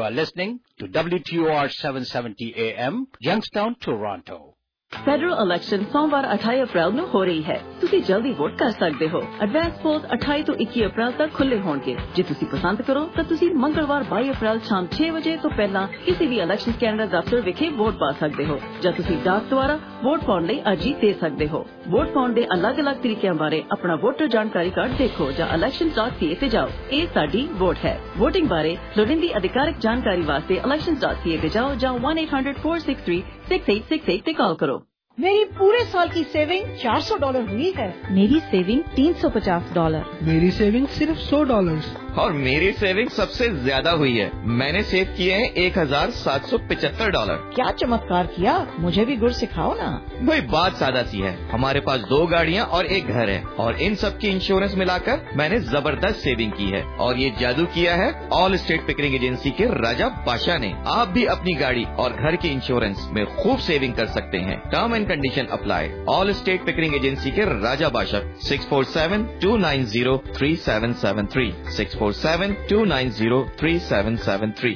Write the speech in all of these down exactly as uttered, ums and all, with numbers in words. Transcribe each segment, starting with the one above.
You are listening to W T O R seven seventy A M, Youngstown, Toronto. Federal election ਸੋਮਵਾਰ ਅਠਾਈ ਅਪ੍ਰੈਲ ਨੂੰ ਹੋ ਰਹੀ ਹੈ। ਤੁਸੀਂ ਜਲਦੀ ਵੋਟ ਕਰ ਸਕਦੇ ਹੋ। ਐਡਵਾਂਸ ਪੋਲਸ ਅਠਾਈ ਤੋਂ ਇੱਕੀ ਅਪ੍ਰੈਲ ਤੱਕ ਖੁੱਲੇ ਹੋਣਗੇ। ਜੇ ਤੁਸੀਂ ਪਸੰਦ ਕਰੋ ਤਾਂ ਤੁਸੀਂ ਮੰਗਲਵਾਰ ਬਾਈ ਅਪ੍ਰੈਲ ਸ਼ਾਮ ਛੇ ਵਜੇ ਤੋਂ ਪਹਿਲਾਂ ਕਿਸੇ ਵੀ ਇਲੈਕਸ਼ਨ ਕੈਨੇਡਾ ਦਫ਼ਤਰ ਵਿਖੇ ਵੋਟ ਪਾ ਸਕਦੇ ਹੋ ਜਾਂ ਤੁਸੀਂ ਡਾਕ ਦੁਆਰਾ ਵੋਟ ਪਾਉਣ ਲਈ ਅਰਜ਼ੀ ਦੇ ਸਕਦੇ ਹੋ। ਵੋਟ ਪਾਉਣ ਦੇ ਅਲੱਗ-ਅਲੱਗ ਤਰੀਕਿਆਂ ਬਾਰੇ ਆਪਣਾ ਵੋਟਰ ਜਾਣਕਾਰੀ ਕਾਰਡ ਦੇਖੋ ਜਾਂ elections dot c a ਤੇ ਜਾਓ। ਇਹ ਸਾਡੀ ਵੋਟ ਹੈ। ਵੋਟਿੰਗ ਬਾਰੇ ਲੋੜੀਂਦੀ ਅਧਿਕਾਰਕ ਜਾਣਕਾਰੀ ਵਾਸਤੇ elections dot c a ਤੇ ਜਾਓ ਜਾਂ one eight hundred four six three six eight six eight ਤੇ ਕਾਲ ਕਰੋ। मेरी पूरे साल की सेविंग चार सौ डॉलर हुई है। मेरी सेविंग तीन सौ पचास डॉलर। मेरी सेविंग सिर्फ सौ डॉलर। और मेरी सेविंग सबसे ज्यादा हुई है। मैंने सेव किए हैं एक हजार सात सौ पिचहत्तर डॉलर। क्या चमत्कार किया, मुझे भी गुर सिखाओ ना। वही बात सादा सी है। हमारे पास दो गाड़ियाँ और एक घर है और इन सब की इंश्योरेंस मिलाकर मैंने जबरदस्त सेविंग की है। और ये जादू किया है ऑल स्टेट पिकरिंग एजेंसी के राजा बादशाह ने। आप भी अपनी गाड़ी और घर की इंश्योरेंस में खूब सेविंग कर सकते हैं। Term and condition apply. All state Pickering agency के Raja Badshah six four seven two nine zero three seven seven three six four seven two nine zero three seven seven three.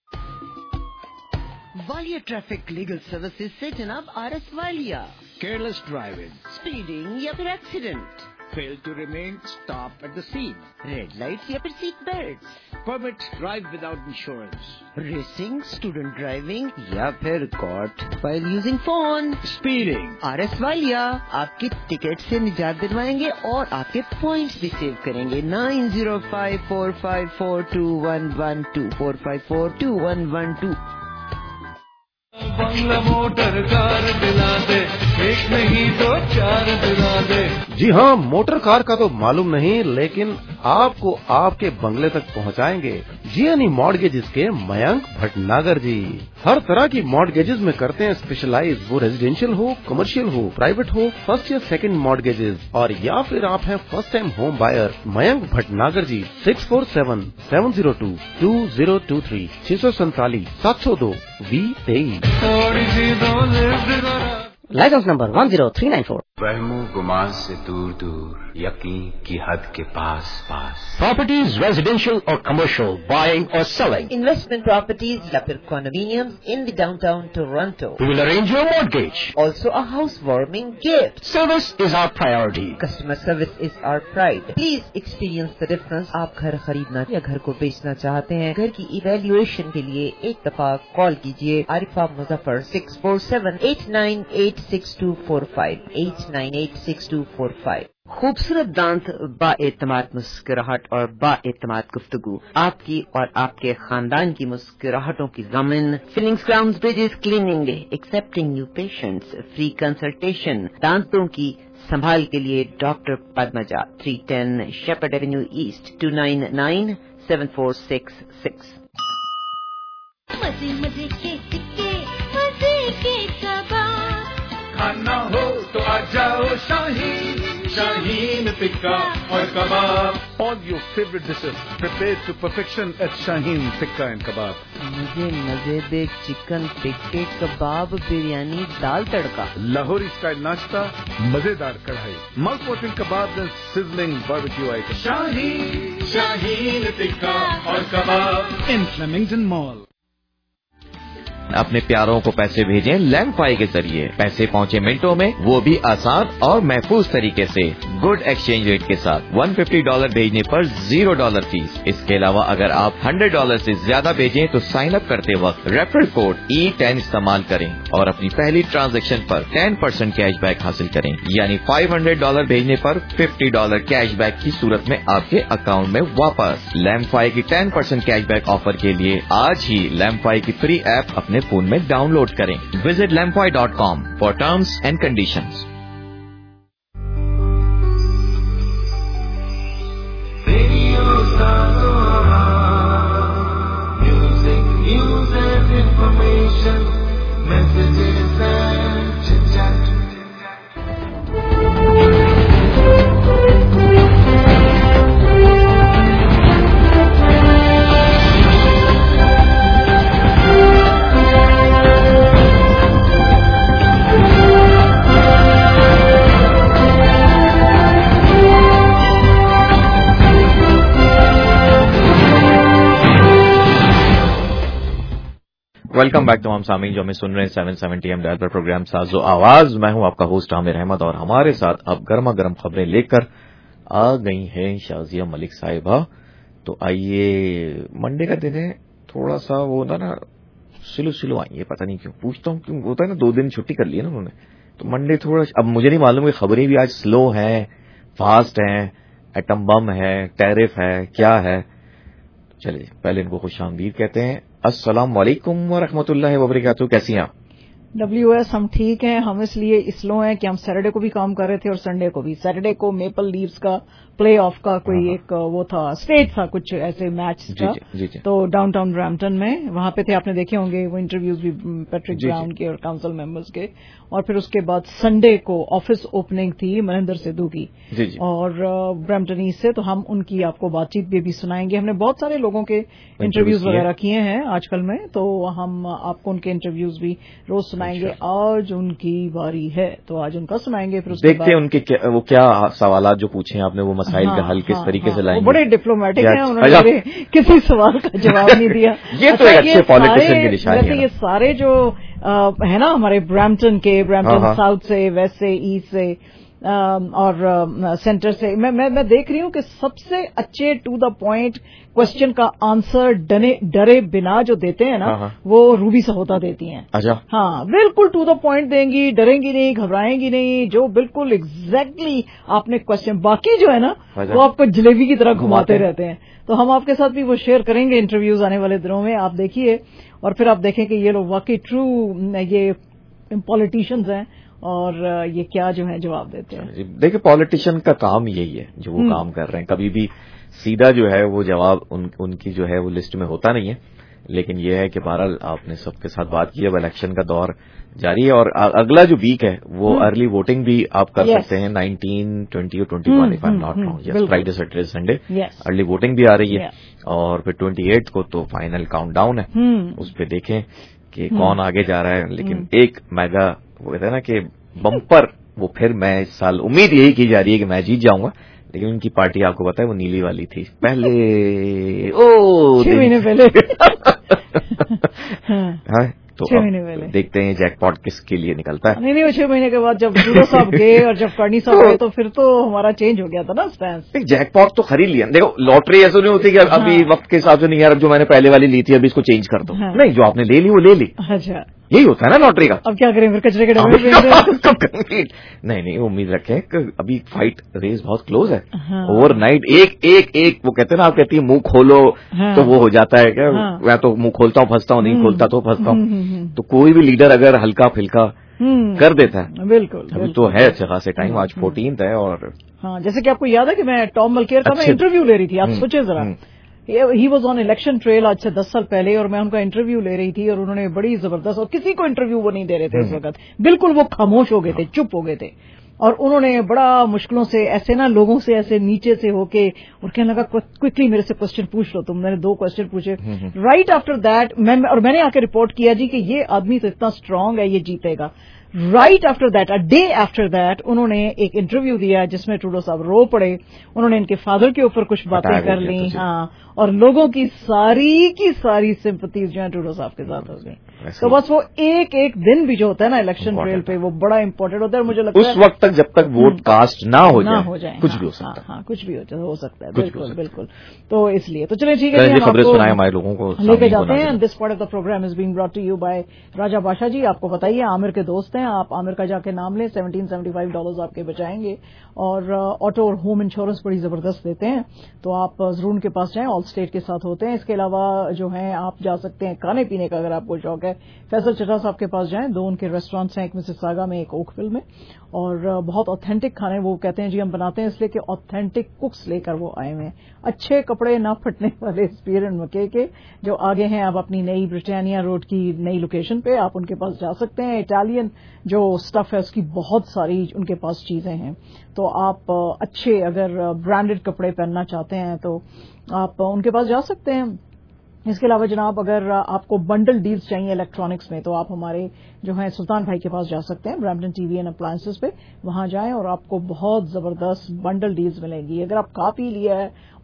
Valia Traffic Legal Services से जनाब R S Walia. Careless driving, speeding या फिर accident, fail to remain stop at the scene, red lights या फिर seat belt, permit drive without insurance, racing, student driving या फिर caught while using phone, speeding. R S Walia आपकी ticket से निजात दिलवाएंगे और आपके पॉइंट्स भी सेव करेंगे। Nine zero five four five four two one one two four five four two one one two. बंगला मोटर कार दिला दे, एक नहीं दो चार दिला दे। जी हाँ, मोटर कार का तो मालूम नहीं, लेकिन आपको आपके बंगले तक पहुँचाएंगे जीएनई मॉर्गेजेस के मयंक भटनागर जी। हर तरह की मॉर्गेजेस में करते हैं स्पेशलाइज, वो रेजिडेंशियल हो, कमर्शियल हो, प्राइवेट हो, फर्स्ट या सेकंड मॉर्गेजेस, और या फिर आप हैं first time home buyer. Mayank Bhatnagar ji six four seven seven zero two two zero two three छह सौ सैतालीस सात सौ दो वी तेईस। License number one zero three nine four. वहमो गुमान से दूर दूर, यकीन की हद के पास पास। Properties, residential or commercial, buying or selling. Investment properties या फिर condominiums in the downtown Toronto. We will arrange your mortgage. Also a housewarming gift. Service is our priority. Customer service is our pride. Please experience the difference. आप घर खरीदना या घर को बेचना चाहते हैं, घर की इवैल्यूएशन के लिए एक दफा कॉल कीजिए Arifa Muzaffar six four seven eight nine eight six two four five eight nine eight six two four five. खूबसूरत दांत, बाएतमाद मुस्कुराहट और बाएतमाद गुफ्तगू, आपकी और आपके खानदान की मुस्कुराहटों की ज़मीन। Fillings, crowns, bridges, cleaning, accepting new patients, free consultation, दांतों की संभाल के लिए doctor Padmaja, three ten Sheppard avenue east, two nine nine seven four six six. मजे मजे के टिक्के, मजे के कबाब, खाना हो तो आ जाओ शाहीन, शाहीन टिक्का और कबाब। All your favorite dishes prepared to perfection at Shaheen Tikka and Kebab. मुझे मजेदार चिकन टिक्के, कबाब, बिरयानी, दाल तड़का, लाहौरी स्टाइल नाश्ता, मजेदार कढ़ाई, माउथ वाटरिंग कबाब and sizzling barbecue items. Shaheen, Shaheen Tikka और कबाब in Flemington Mall. अपने प्यारों को पैसे भेजें लैंडफाई के जरिए। पैसे पहुंचे मिनटों में, वो भी आसान और महफूज तरीके से, गुड एक्सचेंज रेट के साथ। एक सौ पचास डॉलर भेजने पर जीरो डॉलर फीस। इसके अलावा अगर आप सौ डॉलर से ज्यादा भेजें तो साइन अप करते वक्त रेफरल कोड ई टेन इस्तेमाल करें और अपनी पहली ट्रांजैक्शन पर टेन परसेंट कैशबैक हासिल करें। यानी पाँच सौ डॉलर भेजने पर पचास डॉलर कैशबैक की सूरत में आपके अकाउंट में वापस। लैंडफाई की टेन परसेंट कैशबैक ऑफर के लिए आज ही लैंडफाई की फ्री ऐप अपने फोन में डाउनलोड करें। Visit Landfi dot com for terms and conditions. Music, news and information, messages and chit-chat. Welcome back تمام سامعین جو ہمیں سن رہے ہیں سیون سیونٹی ایم ڈائل پر پروگرام ساز و آواز. میں ہوں آپ کا ہوسٹ عامر احمد اور ہمارے ساتھ اب گرما گرم خبریں لے کر آ گئی ہیں شازیہ ملک صاحبہ. تو آئیے, منڈے کا دن ہے, تھوڑا سا وہ ہوتا نا سلو سلو آئیے, پتہ نہیں کیوں پوچھتا ہوں, کیوں ہوتا ہے نا دو دن چھٹی کر لی ہے نا انہوں نے, تو منڈے تھوڑا, اب مجھے نہیں معلوم کہ خبریں بھی آج سلو ہیں, فاسٹ ہیں, ایٹم بم ہے, ٹیرف ہے, کیا ہے. چلیے پہلے ان کو خوش آمدید کہتے ہیں. السلام علیکم ورحمۃ اللہ وبرکاتہ. کیسی ہیں آپ؟ ڈبلیو ایس ہم ٹھیک ہیں. ہم اس لیے اسلو ہیں کہ ہم سیٹرڈے کو بھی کام کر رہے تھے اور سنڈے کو بھی. سیٹرڈے کو میپل لیوز کا پلے آف کا کوئی ایک وہ تھا, اسٹیج تھا کچھ ایسے میچ کا, تو ڈاؤن ٹاؤن برامپٹن میں وہاں پہ تھے. آپ نے دیکھے ہوں گے وہ انٹرویوز بھی پیٹرک براؤن کے اور کاؤنسل ممبرز کے. اور پھر اس کے بعد سنڈے کو آفس اوپننگ تھی مہندر سدھو کی اور برامپٹن ایسٹ سے, تو ہم ان کی آپ کو بات چیت بھی, بھی سنائیں گے. ہم نے بہت سارے لوگوں کے انٹرویوز وغیرہ کیے ہیں آج کل میں, تو ہم آپ کو ان کے انٹرویوز بھی روز سنائیں گے. آج ان کی باری ہے تو آج ان کا سنائیں گے. پھر دیکھتے ہیں ان کے وہ کیا سوالات جو پوچھے آپ نے, وہ مسائل کا حل کس طریقے سے لائیں گے. بڑے ڈپلومیٹک ہیں, انہوں نے کسی سوال کا جواب نہیں دیا. یہ تو ایک اچھے پالیٹیشین کی نشانی ہے. یہ سارے جو ہے نا ہمارے برامپٹن کے, برامپٹن ساؤتھ سے, ویسٹ سے, ایسٹ سے اور سینٹر سے, میں میں دیکھ رہی ہوں کہ سب سے اچھے ٹو دا پوائنٹ کوشچن کا آنسر ڈرے بنا جو دیتے ہیں نا, وہ روبی سہوتا دیتی ہیں. ہاں بالکل ٹو دا پوائنٹ دیں گی, ڈریں گی نہیں, گھبرائیں گی نہیں, جو بالکل ایگزیکٹلی آپ نے کوشچن. باقی جو ہے نا وہ آپ کو جلیبی کی طرح گھماتے رہتے ہیں. تو ہم آپ کے ساتھ بھی وہ شیئر کریں گے انٹرویوز آنے والے دنوں میں. آپ دیکھیے اور پھر آپ دیکھیں کہ یہ لوگ واقعی ٹرو یہ پالیٹیشینز ہیں اور یہ کیا جو ہے جواب دیتے ہیں. دیکھیں پالیٹیشین کا کام یہی ہے جو وہ کام کر رہے ہیں. کبھی بھی سیدھا جو ہے وہ جواب ان, ان کی جو ہے وہ لسٹ میں ہوتا نہیں ہے, لیکن یہ ہے کہ بہرحال آپ نے سب کے ساتھ بات کی. اب الیکشن کا دور جاری ہے اور اگلا جو ویک ہے وہ ارلی ووٹنگ بھی آپ کر سکتے ہیں. نائنٹین ٹوینٹی اور twenty one if I am not wrong, yes Friday Saturday Sunday early voting بھی آ رہی ہے. اور پھر ٹوینٹی ایٹ کو تو فائنل کاؤنٹ ڈاؤن ہے, اس پہ دیکھیں کہ کون آگے جا رہا ہے. لیکن ایک میگا وہ کہتے ہیں نا کہ بمپر, وہ پھر میں اس سال امید یہی کی جا رہی ہے کہ میں جیت جاؤں گا, لیکن ان کی پارٹی آپ کو پتا ہے وہ نیلی والی تھی پہلے, او چھ مہینے پہلے. ہاں تو دیکھتے ہیں جیک پاٹ کس کے لیے نکلتا ہے. نہیں نہیں, وہ چھ مہینے کے بعد جب ٹروڈو صاحب گئے اور جب کرنی صاحب گئے تو پھر تو ہمارا چینج ہو گیا تھا نا اسٹینس. جیک پاٹ تو خرید لیا. دیکھو لاٹری ایسے نہیں ہوتی کہ ابھی وقت کے حساب سے نہیں, یار جو میں نے پہلے والی لی تھی ابھی اس کو چینج کر دو. نہیں, جو آپ نے لے لی وہ لے لی. اچھا, یہی ہوتا ہے نا لاٹری کا. اب کیا کریں پھر, کچرے کے ڈبے. نہیں نہیں, امید رکھیں کہ ابھی فائٹ ریس بہت کلوز ہے. اوور نائٹ ایک ایک ایک وہ کہتے ہیں نا, آپ کہتی ہیں منہ کھولو تو وہ ہو جاتا ہے کہ میں تو منہ کھولتا ہوں پھنستا ہوں, نہیں کھولتا تو پھنستا ہوں. تو کوئی بھی لیڈر اگر ہلکا پھلکا کر دیتا ہے. بالکل, ابھی تو ہے اچھے خاصے ٹائم, آج فورٹینتھ ہے. اور ہاں جیسے کہ آپ کو یاد ہے کہ میں ٹام ملکیئر کا میں انٹرویو لے رہی تھی. آپ سوچے ذرا, he was on election trail آج سے دس سال پہلے, اور میں ان کا انٹرویو لے رہی تھی اور انہوں نے بڑی زبردست, اور کسی کو انٹرویو وہ نہیں دے رہے تھے اس وقت, بالکل وہ خاموش ہو گئے تھے, چپ ہو گئے تھے. اور انہوں نے بڑا مشکلوں سے ایسے نا لوگوں سے ایسے نیچے سے ہو کے, اور کہنے لگا کوئکلی میرے سے کوشچن پوچھ لو تم. میں نے دو کوشچن پوچھے. رائٹ آفٹر دیٹ میں, اور میں نے آ کے رپورٹ کیا جی کہ یہ آدمی تو اتنا اسٹرانگ ہے, یہ جیتے گا. Right after that, a day after that, انہوں نے ایک انٹرویو دیا جس میں ٹروڈو صاحب رو پڑے. انہوں نے ان کے فادر کے اوپر کچھ باتیں کر لی. ہاں, اور لوگوں کی ساری کی ساری سمپتیز جو ہیں ٹروڈو صاحب کے ساتھ ہو گئی. تو بس وہ ایک ایک دن بھی جو ہوتا ہے نا الیکشن ٹریل پہ, وہ بڑا امپورٹنٹ ہوتا ہے. مجھے لگتا ہے اس وقت تک جب تک ووٹ کاسٹ نہ ہو جائے کچھ بھی ہو سکتا ہے. ہاں کچھ بھی ہو سکتا ہے, بالکل بالکل. تو اس لیے تو چلیں ٹھیک ہے, خبریں سنائیں ہمارے لوگوں کو لے کے جاتے ہیں. This part of the programme is being brought to you by Raja Badshah ji. آپ کو بتائیے عامر کے دوست ہیں, آپ عامر کا جا کے نام لیں, سیونٹین سیونٹی فائیو ڈالرز آپ کے بچائیں گے. اور آٹو اور ہوم انشورنس بڑی زبردست دیتے ہیں, تو آپ ضرور ان کے پاس جائیں. آل اسٹیٹ کے ساتھ ہوتے ہیں. اس کے علاوہ جو ہیں آپ جا سکتے ہیں کھانے پینے کا, اگر آپ کو شوق ہے, فیصل چٹا صاحب کے پاس جائیں. دو ان کے ریسٹورینٹس ہیں, ایک مسیساگا میں, ایک اوک ویل میں, اور بہت آتھینٹک کھانے وہ کہتے ہیں جی ہم بناتے ہیں اس لیے کہ آتھینٹک ککس لے کر وہ آئے ہوئے ہیں, اچھے کپڑے نہ پھٹنے والے اسپیر اینڈ مکے کے جو آگے ہیں. آپ اپنی نئی برٹانیہ روڈ کی نئی لوکیشن پہ آپ ان کے پاس جا سکتے ہیں. اٹالین جو اسٹف ہے اس کی بہت ساری ان کے پاس چیزیں ہیں, تو آپ اچھے اگر برانڈڈ کپڑے پہننا چاہتے ہیں تو آپ ان کے پاس جا سکتے ہیں. اس کے علاوہ جناب اگر آپ کو بنڈل ڈیلز چاہیے الیکٹرانکس میں, تو آپ ہمارے جو ہیں سلطان بھائی کے پاس جا سکتے ہیں, Brampton T V and appliances پہ. وہاں جائیں اور آپ کو بہت زبردست بنڈل ڈیلز ملیں گی. اگر آپ کھا پی لیا ہے,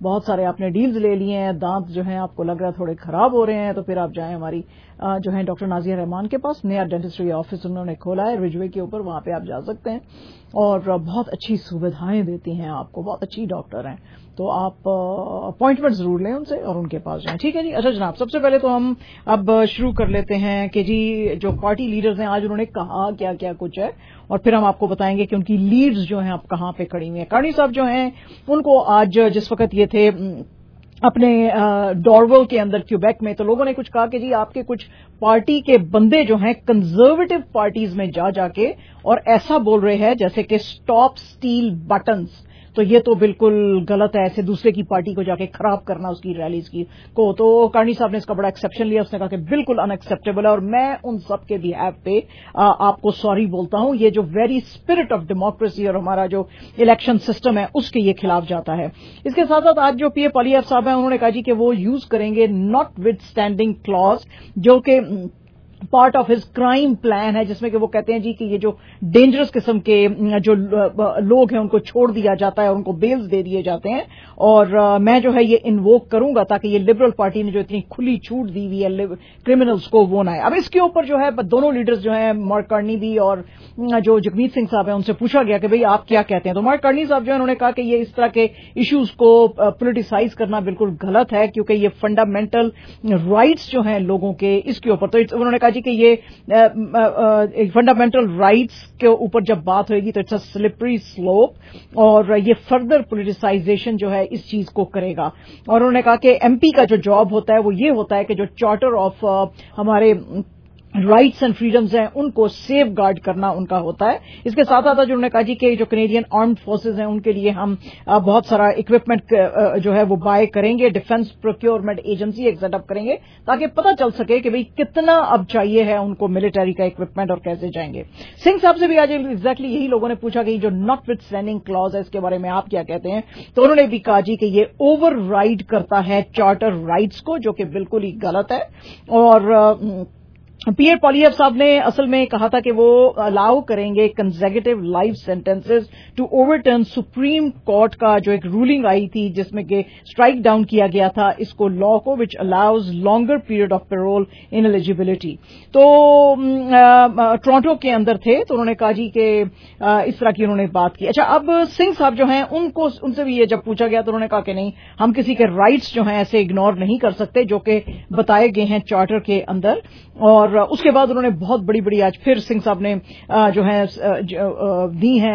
بہت سارے آپ نے ڈیلز لے لیے ہیں, دانت جو ہیں آپ کو لگ رہا ہے تھوڑے خراب ہو رہے ہیں, تو پھر آپ جائیں ہماری جو ہے ڈاکٹر نازیہ رحمان کے پاس. نیا ڈینٹسٹری آفس انہوں نے کھولا ہے رجوے کے اوپر, وہاں پہ آپ جا سکتے ہیں اور بہت اچھی سویدھائیں دیتی ہیں آپ کو, بہت اچھی ڈاکٹر ہیں. تو آپ اپوائنٹمنٹ ضرور لیں ان سے اور ان کے پاس جائیں. ٹھیک ہے جی. اچھا جناب, سب سے پہلے تو ہم اب شروع کر لیتے ہیں کہ جی جو پارٹی لیڈرز ہیں آج انہوں نے کہا کیا کیا کچھ ہے, اور پھر ہم آپ کو بتائیں گے کہ ان کی لیڈز جو ہیں آپ کہاں پہ کھڑی ہوئی ہیں. کارنی صاحب جو ہیں ان کو آج جس وقت یہ تھے اپنے ڈارول کے اندر کیوبیک میں, تو لوگوں نے کچھ کہا کہ جی آپ کے کچھ پارٹی کے بندے جو ہیں کنزرویٹو پارٹیز میں جا جا کے اور ایسا بول رہے ہیں جیسے کہ اسٹاپ اسٹیل بٹنز. تو یہ تو بالکل غلط ہے, ایسے دوسرے کی پارٹی کو جا کے خراب کرنا اس کی ریلیز کی کو. تو کارنی صاحب نے اس کا بڑا ایکسیپشن لیا, اس نے کہا کہ بالکل ان ایکسیپٹیبل ہے, اور میں ان سب کے بہیف پہ آپ کو سوری بولتا ہوں. یہ جو ویری اسپرٹ آف ڈیموکریسی اور ہمارا جو الیکشن سسٹم ہے اس کے یہ خلاف جاتا ہے. اس کے ساتھ ساتھ آج جو پی اے پالییف صاحب ہیں انہوں نے کہا جی کہ وہ یوز کریں گے ناٹ وتھ اسٹینڈنگ کلاز, جو کہ part of his crime plan ہے, جس میں کہ وہ کہتے ہیں جی کہ یہ جو ڈینجرس قسم کے جو لوگ ہیں ان کو چھوڑ دیا جاتا ہے اور ان کو بیلز دے دیے جاتے ہیں, اور میں جو ہے یہ انووک کروں گا تاکہ یہ لبرل پارٹی نے جو اتنی کھلی چھوٹ دی ہوئی ہے کرمنلز کو وہ نہ ہے. اب اس کے اوپر جو ہے دونوں لیڈرز جو ہیں مارک کارنی بھی اور جو جگمیت سنگھ صاحب ہیں ان سے پوچھا گیا کہ بھئی آپ کیا کہتے ہیں. تو مارک کارنی صاحب جو ہے انہوں نے کہا کہ یہ اس طرح کے ایشوز کو پولیٹیسائز کرنا بالکل غلط ہے, کیونکہ یہ فنڈامنٹل رائٹس جو ہیں لوگوں کے اس کے اوپر, تو انہوں نے کہا جی کہ یہ فنڈامنٹل رائٹس کے اوپر جب بات ہوئے گی تو اٹس اے سلپری سلوپ, اور یہ فردر پولیٹیسائزیشن جو ہے اس چیز کو کرے گا. اور انہوں نے کہا کہ ایم پی کا جو جاب ہوتا ہے وہ یہ ہوتا ہے کہ جو چارٹر آف ہمارے رائٹس اینڈ فریڈمز ہیں ان کو سیف گارڈ کرنا ان کا ہوتا ہے. اس کے ساتھ ساتھ جو انہوں نے کہا جی کہ جو کینیڈین آرمڈ فورسز ہیں ان کے لیے ہم بہت سارا اکوپمنٹ جو ہے وہ بائی کریں گے, ڈیفنس پروکیورمنٹ ایجنسی ایک سیٹ اپ کریں گے تاکہ پتہ چل سکے کہ بھئی کتنا اب چاہیے ہے ان کو ملٹری کا اکوپمنٹ اور کیسے جائیں گے. سنگھ صاحب سے بھی آج ایگزیکٹلی یہی لوگوں نے پوچھا کہ جو ناٹ وتھ اسٹینڈنگ کلاز ہے اس کے بارے میں آپ کیا کہتے ہیں, تو انہوں نے بھی کہا جی کہ یہ اوور رائڈ کرتا ہے چارٹر رائٹس کو, جو کہ بالکل ہی غلط ہے. اور پی اے پالییف صاحب نے اصل میں کہا تھا کہ وہ الاؤ کریں گے consecutive life sentences to overturn Supreme Court کا جو ایک رولنگ آئی تھی جس میں کہ اسٹرائک ڈاؤن کیا گیا تھا اس کو لا کو, which allows longer period of parole ineligibility. تو ٹورانٹو کے اندر تھے تو انہوں نے کہا جی کہ اس طرح کی انہوں نے بات کی. اچھا, اب سنگھ صاحب جو ہیں ان کو ان سے بھی یہ جب پوچھا گیا تو انہوں نے کہا کہ نہیں, ہم کسی کے رائٹس جو ہیں ایسے اگنور نہیں کر سکتے جو کہ بتائے گئے ہیں چارٹر کے اندر. اور اس کے بعد انہوں نے بہت بڑی بڑی آج پھر سنگھ صاحب نے جو ہے دی ہیں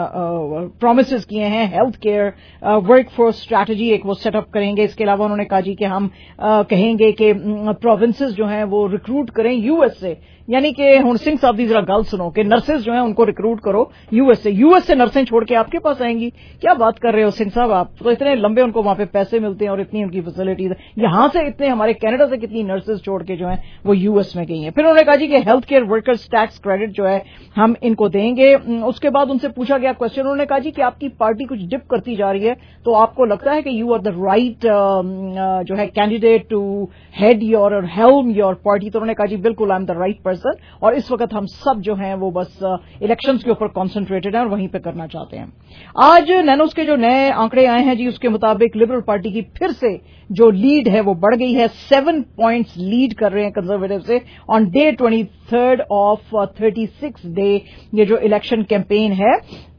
پرومسز کیے ہیں, health care workforce strategy ایک وہ سیٹ اپ کریں گے. اس کے علاوہ انہوں نے کہا جی کہ ہم کہیں گے کہ پروونسز جو ہیں وہ ریکروٹ کریں یو ایس سے, یعنی کہ ہن سنگھ صاحب دی ذرا گل سنو کہ نرسز جو ہیں ان کو ریکروٹ کرو یو ایس سے, یو ایس سے نرسیں چھوڑ کے آپ کے پاس آئیں گی. کیا بات کر رہے ہو سنگھ صاحب, آپ تو اتنے لمبے ان کو وہاں پہ پیسے ملتے ہیں اور اتنی ان کی فیسلٹیز, یہاں سے اتنے ہمارے کینیڈا سے کتنی نرسز چھوڑ کے جو ہیں وہ یو ایس میں گئی ہیں. پھر انہوں نے کہا جی کہ health care workers tax credit جو ہے ہم ان کو دیں گے. اس کے بعد ان سے پوچھا گیا کوشچن, انہوں نے کہا جی کہ آپ کی پارٹی کچھ ڈپ کرتی جا رہی ہے تو آپ کو لگتا ہے کہ یو آر دا رائٹ جو ہے candidate to head your or helm your party. تو انہوں نے کہا جی بالکل I am the right person, اور اس وقت ہم سب جو ہیں وہ بس الیکشنز کے اوپر کانسنٹریٹڈ ہیں اور وہیں پہ کرنا چاہتے ہیں. آج نینوس کے جو نئے آنکڑے آئے ہیں جی اس کے مطابق لبرل پارٹی کی پھر سے جو لیڈ ہے وہ بڑھ گئی ہے, سیون پوائنٹس لیڈ کر رہے ہیں کنزرویٹو سے on day twenty third of thirty six day. یہ جو الیکشن کیمپین ہے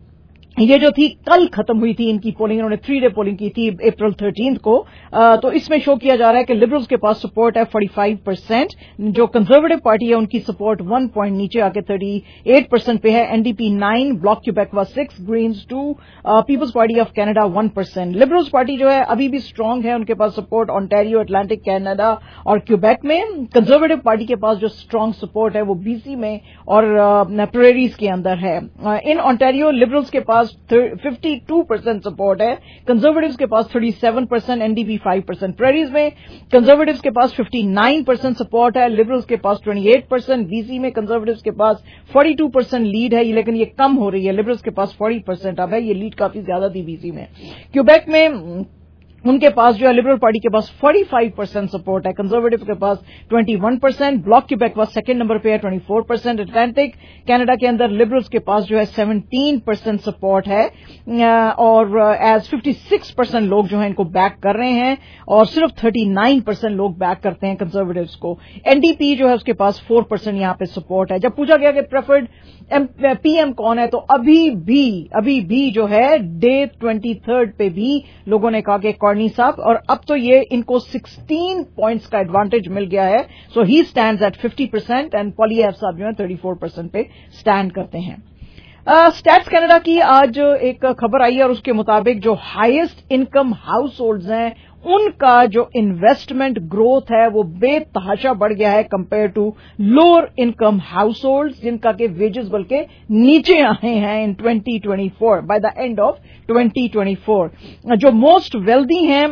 یہ جو تھی کل ختم ہوئی تھی ان کی پولنگ, انہوں نے تھری ڈے پولنگ کی تھی اپریل تھرٹینتھ کو. تو اس میں شو کیا جا رہا ہے کہ لبرلز کے پاس سپورٹ ہے فورٹی فائیو پرسینٹ, جو کنزرویٹو پارٹی ہے ان کی سپورٹ ون پوائنٹ نیچے آ کے تھرٹی ایٹ پرسینٹ پہ ہے. N D P nine, Bloc Quebecois six, Greens two, People's party of Canada one percent. Liberals party جو ہے ابھی بھی اسٹرانگ ہے, ان کے پاس سپورٹ آنٹیریو, اٹلانٹک کینیڈا اور کیوبیک میں. کنزرویٹو پارٹی کے پاس جو اسٹرانگ سپورٹ ہے وہ بی سی میں اور پریریز کے اندر ہے. ان آنٹیریو لبرلز کے پاس ففٹی ٹو پرسینٹ سپورٹ ہے, کنزرویٹوز کے پاس thirty seven percent, N D P five percent. Prairies میں کنزرویٹوز کے پاس ففٹی نائن پرسینٹ سپورٹ ہے, لبرلز کے پاس twenty eight percent. B C میں کنزرویٹوز کے پاس فورٹی ٹو پرسینٹ لیڈ ہے, لیکن یہ کم ہو رہی ہے, لبرلز کے پاس فورٹی پرسینٹ اب ہے, یہ لیڈ کافی زیادہ تھی بی سی میں. کیوبیک میں उनके पास जो है लिबरल पार्टी के पास पैंतालीस परसेंट सपोर्ट है, कंजर्वेटिव के पास इक्कीस परसेंट, ब्लॉक क्यूबेक पास सेकंड नंबर पे है चौबीस परसेंट, अटलांटिक कनाडा के अंदर लिबरल्स के पास जो है सत्रह परसेंट सपोर्ट है और एज छप्पन परसेंट लोग जो है इनको बैक कर रहे हैं और सिर्फ उनतालीस परसेंट लोग बैक करते हैं कंजर्वेटिव्स को। एनडीपी जो है उसके पास चार परसेंट यहां पे सपोर्ट है। जब पूछा गया कि प्रेफर्ड पीएम कौन है तो अभी भी अभी भी जो है डे तेईस पे भी लोगों ने कहा कि कॉर्नी साहब, और अब तो ये इनको सोलह पॉइंट्स का एडवांटेज मिल गया है। So he stands at fifty percent and Poilievre साहब जो है चौंतीस परसेंट पे स्टैंड करते हैं। स्टैट्स uh, कनाडा की आज एक खबर आई है और उसके मुताबिक जो हाईएस्ट इनकम हाउस होल्ड्स हैं उनका जो इन्वेस्टमेंट ग्रोथ है वो बेतहाशा बढ़ गया है compare to lower income households जिनका के वेजेस बल्कि नीचे आए हैं in twenty twenty four by the end of twenty twenty four. जो मोस्ट वेल्दी हैं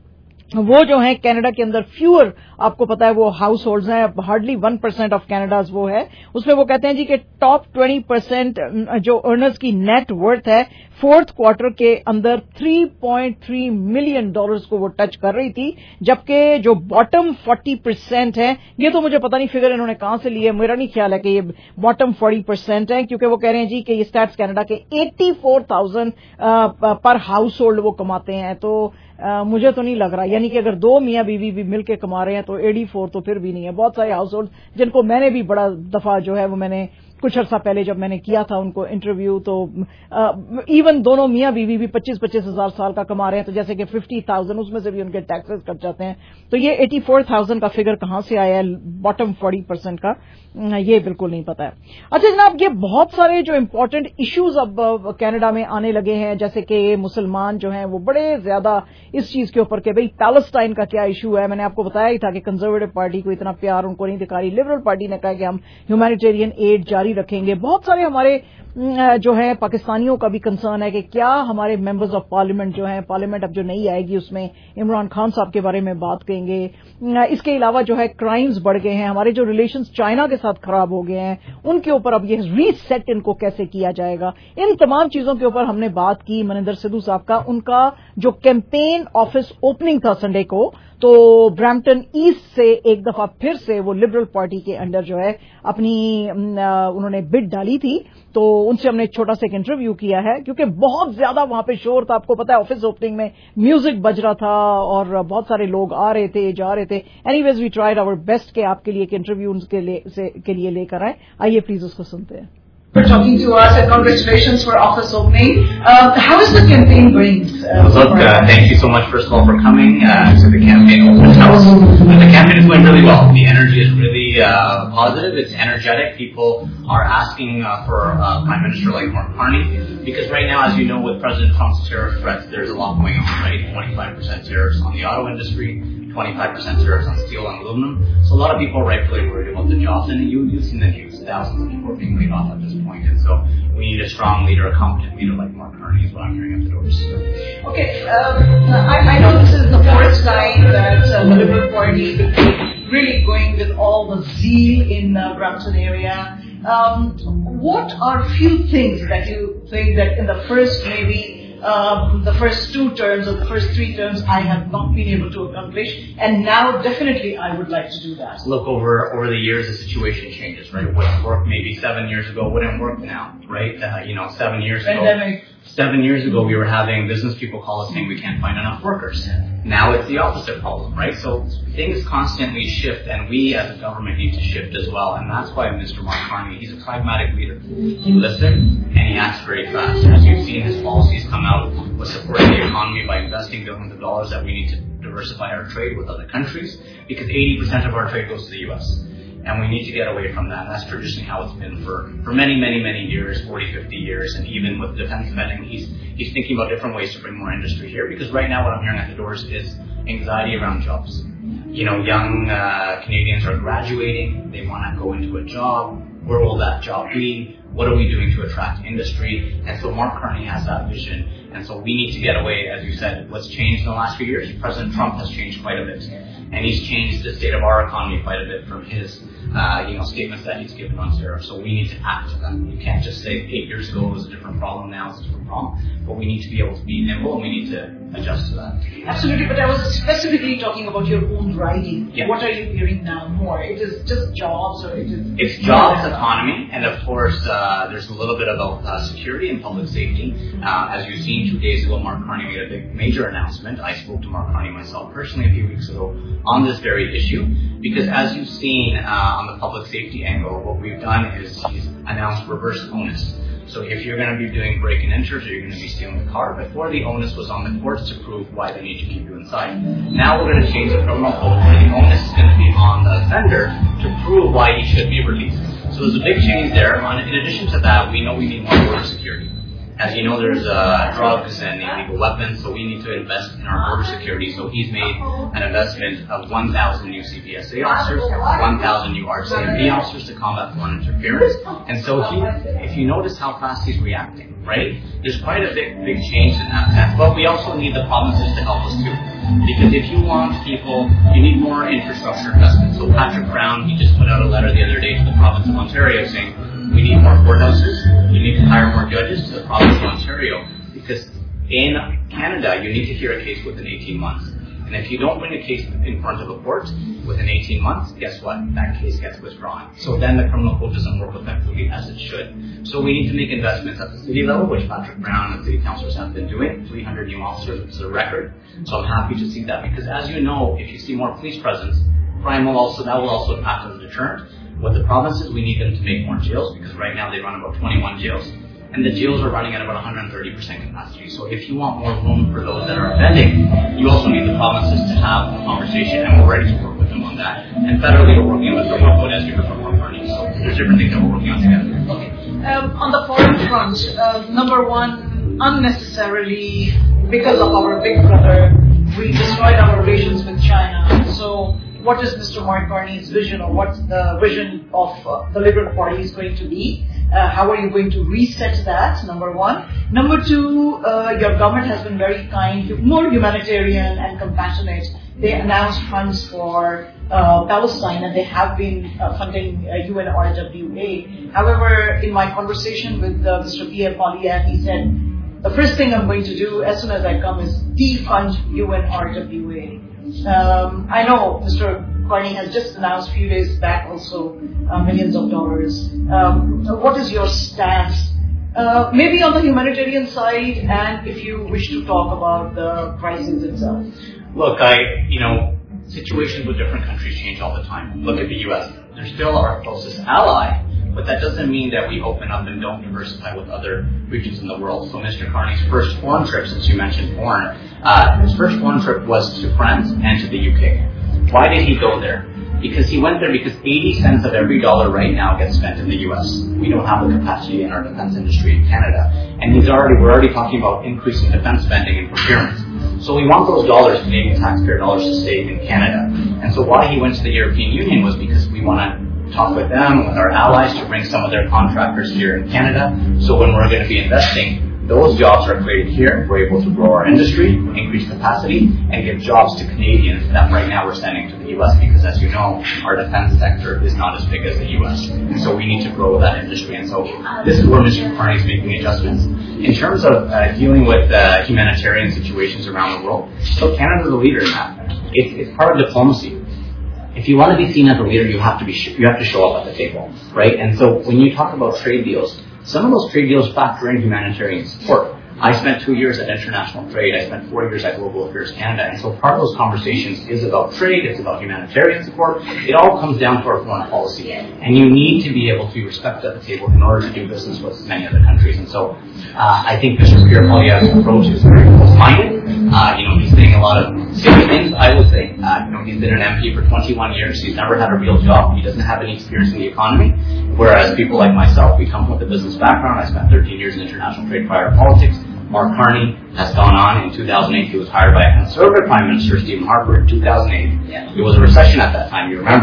वो जो है कनाडा के अंदर फ्यूअर आपको पता है वो हाउस होल्ड्स हैं, hardly one percent of Canada's वो है। उसमें वो कहते हैं जी कि टॉप ट्वेंटी परसेंट जो अर्नर्स की नेट वर्थ है फोर्थ क्वार्टर के अंदर तीन पॉइंट तीन मिलियन डॉलर्स को वो टच कर रही थी, जबकि जो बॉटम चालीस परसेंट है, ये तो मुझे पता नहीं फिगर इन्होंने कहां से लिया, मेरा नहीं ख्याल है कि ये बॉटम चालीस परसेंट है, क्योंकि वो कह रहे हैं जी कि ये स्टैट्स कनाडा के चौरासी हज़ार पर हाउस होल्ड वो कमाते हैं। तो Uh, मुझे तो नहीं लग रहा, यानी कि अगर दो मियां बीवी भी मिलके कमा रहे हैं तो चौरासी तो फिर भी नहीं है। बहुत सारे हाउस होल्ड जिनको मैंने भी बड़ा दफा जो है वो मैंने कुछ अर्सा पहले जब मैंने किया था उनको इंटरव्यू तो इवन दोनों मियां बीवी भी पच्चीस पच्चीस हजार साल का कमा रहे हैं, तो जैसे कि फिफ्टी थाउजेंड उसमें से भी उनके टैक्सेस कट जाते हैं। तो ये एटी फोर थाउजेंड का फिगर कहां से आया है बॉटम फोर्टी परसेंट का, ये बिल्कुल नहीं पता है। अच्छा जनाब, ये बहुत सारे जो इम्पोर्टेंट इश्यूज अब कनाडा में आने लगे हैं, जैसे कि मुसलमान जो हैं वो बड़े ज्यादा इस चीज के ऊपर कि भाई पैलेस्टाइन का क्या इशू है। मैंने आपको बताया ही था कि कंजर्वेटिव पार्टी को इतना प्यार उनको नहीं दिखा रही, लिबरल पार्टी ने कहा कि हम ह्यूमैनिटेरियन एड जारी रखेंगे। बहुत सारे हमारे जो है पाकिस्तानियों का भी कंसर्न है कि क्या हमारे मेंबर्स ऑफ पार्लियामेंट जो है, पार्लियामेंट अब जो नई आएगी उसमें इमरान खान साहब के बारे में बात करेंगे। इसके अलावा जो है क्राइम्स बढ़ गए हैं, हमारे जो रिलेशंस चाइना के साथ खराब हो गए हैं उनके ऊपर अब ये रीसेट इनको कैसे किया जाएगा, इन तमाम चीजों के ऊपर हमने बात की। मनिंदर सिद्धू साहब का उनका जो कैंपेन ऑफिस ओपनिंग था संडे को, तो ब्रैम्पटन ईस्ट से एक दफा फिर से वो लिबरल पार्टी के अंडर जो है अपनी उन्होंने बिड डाली थी, तो उनसे हमने एक छोटा सा एक इंटरव्यू किया है क्योंकि बहुत ज्यादा वहां पे शोर था। आपको पता है ऑफिस ओपनिंग में म्यूजिक बज रहा था और बहुत सारे लोग आ रहे थे जा रहे थे। Anyways we tried our best के आपके लिए एक इंटरव्यू उनके लिए से, के लिए लेकर आए। आइए प्लीज उसको सुनते हैं। For talking to us and congratulations for office opening. Uh, how is the campaign going? Uh, Look, uh, thank you so much first of all for coming uh, to the campaign open house. Uh, the campaign is going really well. The energy is really uh, positive. It's energetic. People are asking uh, for uh, Prime Minister like Mark Carney because right now, as you know, with President Trump's tariff threats, there's a lot going on, right? twenty-five percent tariffs on the auto industry, twenty-five percent tariffs on steel and aluminum. So a lot of people are rightfully worried about the jobs, and you, you've seen the news. Thousands of people are being laid off at this point, and so we need a strong leader, a competent leader like Mark Carney is what I'm hearing at the doors. Okay, um, I, I know this is the fourth time that uh, the Liberal Party is really going with all the zeal in the uh, Brampton area. Um, what are few things that you think that in the first maybe Um, the first two terms or the first three terms I have not been able to accomplish, and now definitely I would like to do that? Look, over over the years, the situation changes, right? What worked maybe seven years ago wouldn't work now, right? Uh, you know, seven years Pandemic. ago. Seven years ago, we were having business people call us saying we can't find enough workers. Now it's the opposite problem, right? So things constantly shift, and we as a government need to shift as well. And that's why Mister Mark Carney, he's a pragmatic leader. He listens and he acts very fast. As you've seen, his policies come out with supporting the economy by investing billions of dollars that we need to diversify our trade with other countries, because eighty percent of our trade goes to the U S And we need to get away from that. And that's traditionally how it's been for, for many, many, many years, forty, fifty years. And even with defense spending, he's, he's thinking about different ways to bring more industry here. Because right now what I'm hearing at the doors is anxiety around jobs. You know, young uh, Canadians are graduating. They want to go into a job. Where will that job be? What are we doing to attract industry? And so Mark Carney has that vision. And so we need to get away, as you said, what's changed in the last few years? President Trump has changed quite a bit. And he's changed the state of our economy quite a bit from his uh, you know, statements that he's given on tariffs. So we need to act to them. You can't just say eight years ago it was a different problem, now it's a different problem. But we need to be able to be nimble and we need to adjust to that. Absolutely, but I was specifically talking about your own riding. Yeah. What are you hearing now more? It is just jobs or it is... It's jobs, economy, and of course uh, there's a little bit about uh, security and public safety. Uh, as you've seen two days ago, Mark Carney made a big major announcement. I spoke to Mark Carney myself personally a few weeks ago on this very issue, because as you've seen uh, on the public safety angle, what we've done is he's announced reverse onus. So if you're going to be doing break and enters or you're going to be stealing a car, before the onus was on the courts to prove why they need to keep you inside. Now we're going to change the criminal code where the onus is going to be on the offender to prove why he should be released. So there's a big change there. In addition to that, we know we need more border security. As you know, there's uh, drugs and illegal weapons, so we need to invest in our border security. So he's made an investment of one thousand new C P S A officers, one thousand new R C M P officers to combat foreign interference. And so he, if you notice how fast he's reacting, right? There's quite a big, big change in that sense. But we also need the provinces to help us too. Because if you want people, you need more infrastructure investment. So Patrick Brown, he just put out a letter the other day to the province of Ontario saying, we need more courthouses. You need to hire more judges to the province of Ontario, because in Canada, you need to hear a case within eighteen months. And if you don't win a case in front of a court within eighteen months, guess what? That case gets withdrawn. So then the criminal code doesn't work effectively as it should. So we need to make investments at the city level, which Patrick Brown and city councillors have been doing, three hundred new officers, which is a record. So I'm happy to see that, because as you know, if you see more police presence, crime will also, that will also act as a deterrent. With the provinces, we need them to make more jails, because right now they run about twenty-one jails, and the jails are running at about one hundred thirty percent capacity. So if you want more room for those that are offending, you also need the provinces to have a conversation, and we're ready to work with them on that. And federally, we're working with the criminal code as you heard from Mark Carney. So there's different things that we're working on together. Okay. Um, on the foreign front, uh, number one, unnecessarily, because of our big brother, we destroyed our relations with China. So what is Mister Mark Carney's vision, or what's the vision of uh, the Liberal Party is going to be? Uh, how are you going to reset that, number one? Number two, uh, your government has been very kind, more humanitarian and compassionate. They announced funds for uh, Palestine, and they have been uh, funding uh, U N R W A. However, in my conversation with uh, Mister Pierre Poilievre, he said, the first thing I'm going to do as soon as I come is defund U N R W A. Um, I know Mister Carney has just announced a few days back also uh, millions of dollars. Um, what is your stance? Uh, maybe on the humanitarian side, and if you wish to talk about the crisis itself. Look, I, you know, situations with different countries change all the time. Look at the U S. They're still our closest ally, but that doesn't mean that we open up and don't diversify with other regions in the world. So Mister Carney's first foreign trip, since you mentioned foreign, uh, his first foreign trip was to France and to the U K. Why did he go there? Because he went there because eighty cents of every dollar right now gets spent in the U S. We don't have the capacity in our defense industry in Canada. And he's already, we're already talking about increasing defense spending and procurement. So we want those dollars, Canadian taxpayer dollars, to stay in Canada. And so why he went to the European Union was because we want to talk with them, with our allies, to bring some of their contractors here in Canada. So when we're going to be investing, those jobs are created here. We're able to grow our industry, increase capacity, and give jobs to Canadians that right now we're sending to the U S, because as you know, our defense sector is not as big as the U S. And so we need to grow that industry. And so this is where Mister Carney is making adjustments. In terms of uh, dealing with uh, humanitarian situations around the world, so Canada's a leader in that. It's, it's part of diplomacy. If you want to be seen as a leader, you have to be sh- you have to show up at the table, right? And so when you talk about trade deals, some of those trade deals factor in humanitarian support. I spent two years at International Trade. I spent four years at Global Affairs Canada. And so part of those conversations is about trade. It's about humanitarian support. It all comes down to our foreign policy. And you need to be able to be respected at the table in order to do business with many other countries. And so uh, I think Mister Pierre Poilievre's approach is very close-minded. Uh, you know, he's saying a lot of serious things, I would say. Uh, you know, he's been an M P for twenty-one years. He's never had a real job. He doesn't have any experience in the economy. Whereas people like myself, we come from a business background. I spent thirteen years in international trade prior to politics. Mark Carney has gone on. In two thousand eight, he was hired by a conservative Prime Minister, Stephen Harper, in two thousand eight. Yeah. There was a recession at that time, you remember.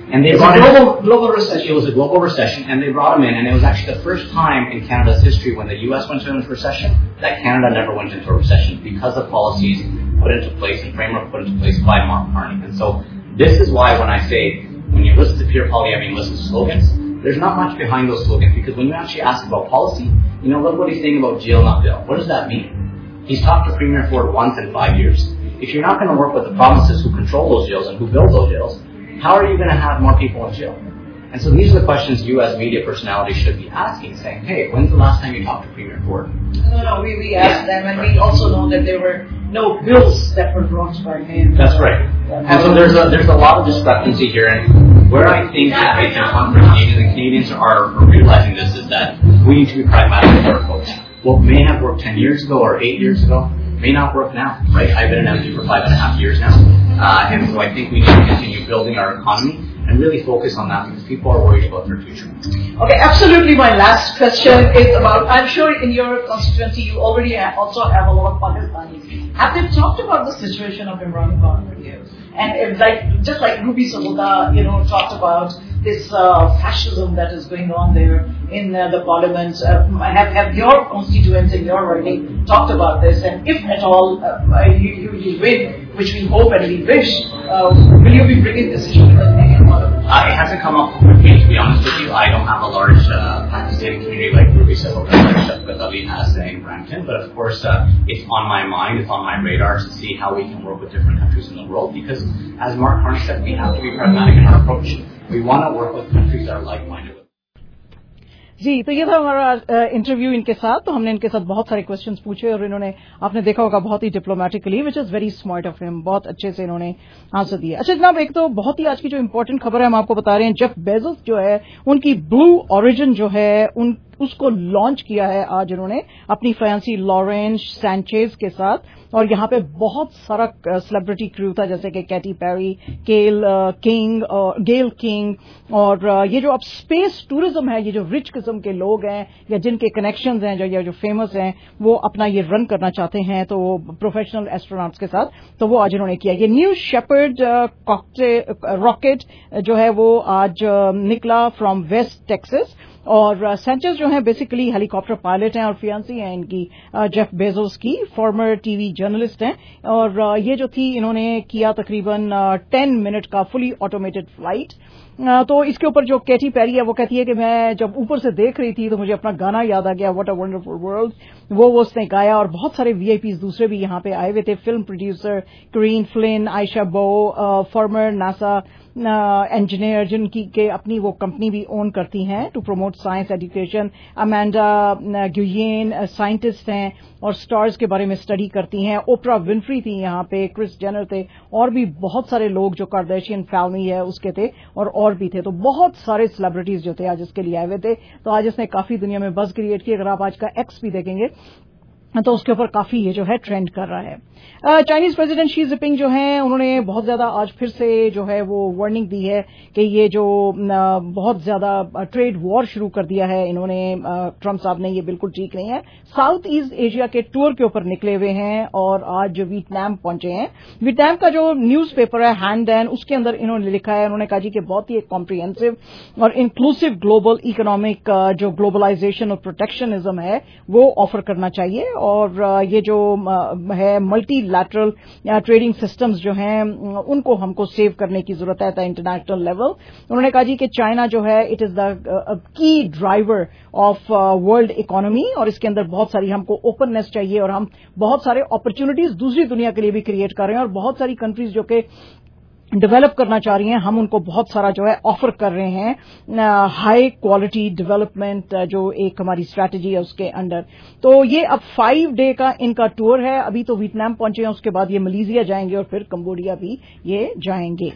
And they it was brought a global, in, global recession. It was a global recession, and they brought him in, and it was actually the first time in Canada's history when the U S went into recession that Canada never went into a recession because of policies put into place and framework put into place by Mark Carney. And so this is why when I say, when you listen to Pierre Poilievre and listen to slogans, there's not much behind those slogans, because when you actually ask about policy, you know, look what he's saying about jail not bill. What does that mean? He's talked to Premier Ford once in five years. If you're not going to work with the provinces who control those jails and who build those jails, how are you going to have more people in jail? And so these are the questions you as media personalities should be asking, saying, hey, when's the last time you talked to Premier Ford? No, no, we, we asked them, and we also know that there were no bills that were brought by him. That's right. And so there's a, there's a lot of discrepancy here, and where I think that it's important for Canadians, and Canadians are, are realizing this, is that we need to be pragmatic with our approach. What may have worked ten years ago or eight years ago may not work now, right? I've been an M P for five and a half years now, uh, and so I think we need to continue building our economy and really focus on that, because people are worried about their future. Okay, absolutely. My last question is about, I'm sure in your constituency you already have, also have a lot of Pakistanis. Have they talked about the situation of Imran Khan with you? And if like, just like Ruby Sabota, you know, talked about this uh, fascism that is going on there in uh, the parliament. Uh, have, have your constituents in your riding talked about this? And if at all uh, you, you, you win, which we hope and we wish, uh, will you be bringing this issue to the Canadian parliament? Uh, it hasn't come up with me, to be honest with you. I don't have a large uh, Pakistani community like Ruby Sabota, like Shafqat Ali has in Brampton, but of course uh, it's on my mind, it's on my radar to see how we can work with different countries in the world, because as Mark Carney said, we have to be pragmatic in our approach. We want to work with countries that are like-minded. जी, तो ये था हमारा interview इनके साथ. तो हमने इनके साथ बहुत सारे क्वेश्चंस पूछे और इन्होंने, आपने देखा होगा, बहुत ही diplomatically, which is very smart of him, बहुत अच्छे से इन्होंने आंसर दिया. अच्छा जनाब, एक तो बहुत ही आज की जो इंपॉर्टेंट खबर है हम आपको बता रहे हैं, जेफ बेजोस जो है उनकी ब्लू ओरिजिन जो है उन उसको लॉन्च किया है आज इन्होंने अपनी फैंसी लॉरेंस सैंचेज के साथ. और यहाँ पे बहुत सारा सेलिब्रिटी क्रू था, जैसे कि Katy Perry, Kel King, Gayle King, और ये जो अब स्पेस टूरिज्म है, ये जो रिच किस्म के लोग हैं या जिनके कनेक्शंस हैं, जो या जो फेमस हैं, वो अपना ये रन करना चाहते हैं, तो प्रोफेशनल एस्ट्रोनॉट्स के साथ, तो वो आज इन्होंने किया. ये न्यू शेपर्ड रॉकेट जो है वो आज निकला फ्रॉम वेस्ट टेक्सास. और सैंचेज जो है बेसिकली हेलीकॉप्टर पायलट हैं और फियांसी हैं इनकी जेफ बेजोस की, फॉर्मर टीवी जर्नलिस्ट हैं. और ये जो थी इन्होंने किया तकरीबन टेन मिनट का फुली ऑटोमेटेड फ्लाइट. तो इसके ऊपर जो कैटी पेरी है वो कहती है कि मैं जब ऊपर से देख रही थी तो मुझे अपना गाना याद आ गया, व्हाट अ वंडरफुल वर्ल्ड, वो वो उसने गाया. और बहुत सारे वीआईपीज दूसरे भी यहाँ पे आए हुए थे, film producer Kerianne Flynn, Aisha Bowe, former NASA engineer जिनकी के अपनी वो कंपनी भी ओन करती हैं to promote science education, Amanda Nguyen scientist हैं और स्टार्स के बारे में स्टडी करती हैं, ओपरा विनफ्री थी यहाँ पे, क्रिस जेनर थे, और भी बहुत सारे लोग जो कार्दाशियन फैमिली है उसके थे और और भी थे. तो बहुत सारे सेलिब्रिटीज जो थे आज इसके लिए आए हुए थे. तो आज इसने काफी दुनिया में बज क्रिएट की. अगर आप आज का एक्स भी देखेंगे तो उसके ऊपर काफी ये जो है ट्रेंड कर रहा है. चाइनीज प्रेसिडेंट शी जिनपिंग जो हैं उन्होंने बहुत ज्यादा आज फिर से जो है वो वार्निंग दी है कि ये जो बहुत ज्यादा ट्रेड वॉर शुरू कर दिया है इन्होंने, ट्रंप साहब ने, ये बिल्कुल ठीक नहीं है. साउथ ईस्ट एशिया के टूर के ऊपर निकले हुए हैं और आज वियतनाम पहुंचे हैं. वियतनाम का जो न्यूज पेपर है हैंडन, उसके अंदर इन्होंने लिखा है, उन्होंने कहा जी कि बहुत ही एक कॉम्प्रिहेंसिव और इंक्लूसिव ग्लोबल इकोनॉमिक जो ग्लोबलाइजेशन और प्रोटेक्शनिज्म है वो ऑफर करना चाहिए. और ये जो है मल्टी लैटरल ट्रेडिंग सिस्टम्स जो हैं उनको हमको सेव करने की जरूरत है इंटरनेशनल लेवल. उन्होंने कहा जी कि चाइना जो है it is the key driver of world economy और इसके अंदर बहुत सारी हमको ओपननेस चाहिए और हम बहुत सारे अपॉर्चुनिटीज दूसरी दुनिया के लिए भी क्रिएट कर रहे हैं और बहुत सारी कंट्रीज जो कि डेवलप करना चाह रही हैं हम उनको बहुत सारा जो है ऑफर कर रहे हैं हाई क्वालिटी डेवलपमेंट जो एक हमारी स्ट्रैटेजी है उसके अंडर. तो ये अब फाइव डे का इनका टूर है. अभी तो वियतनाम पहुंचे हैं, उसके बाद ये मलेशिया जाएंगे और फिर कंबोडिया भी ये जाएंगे.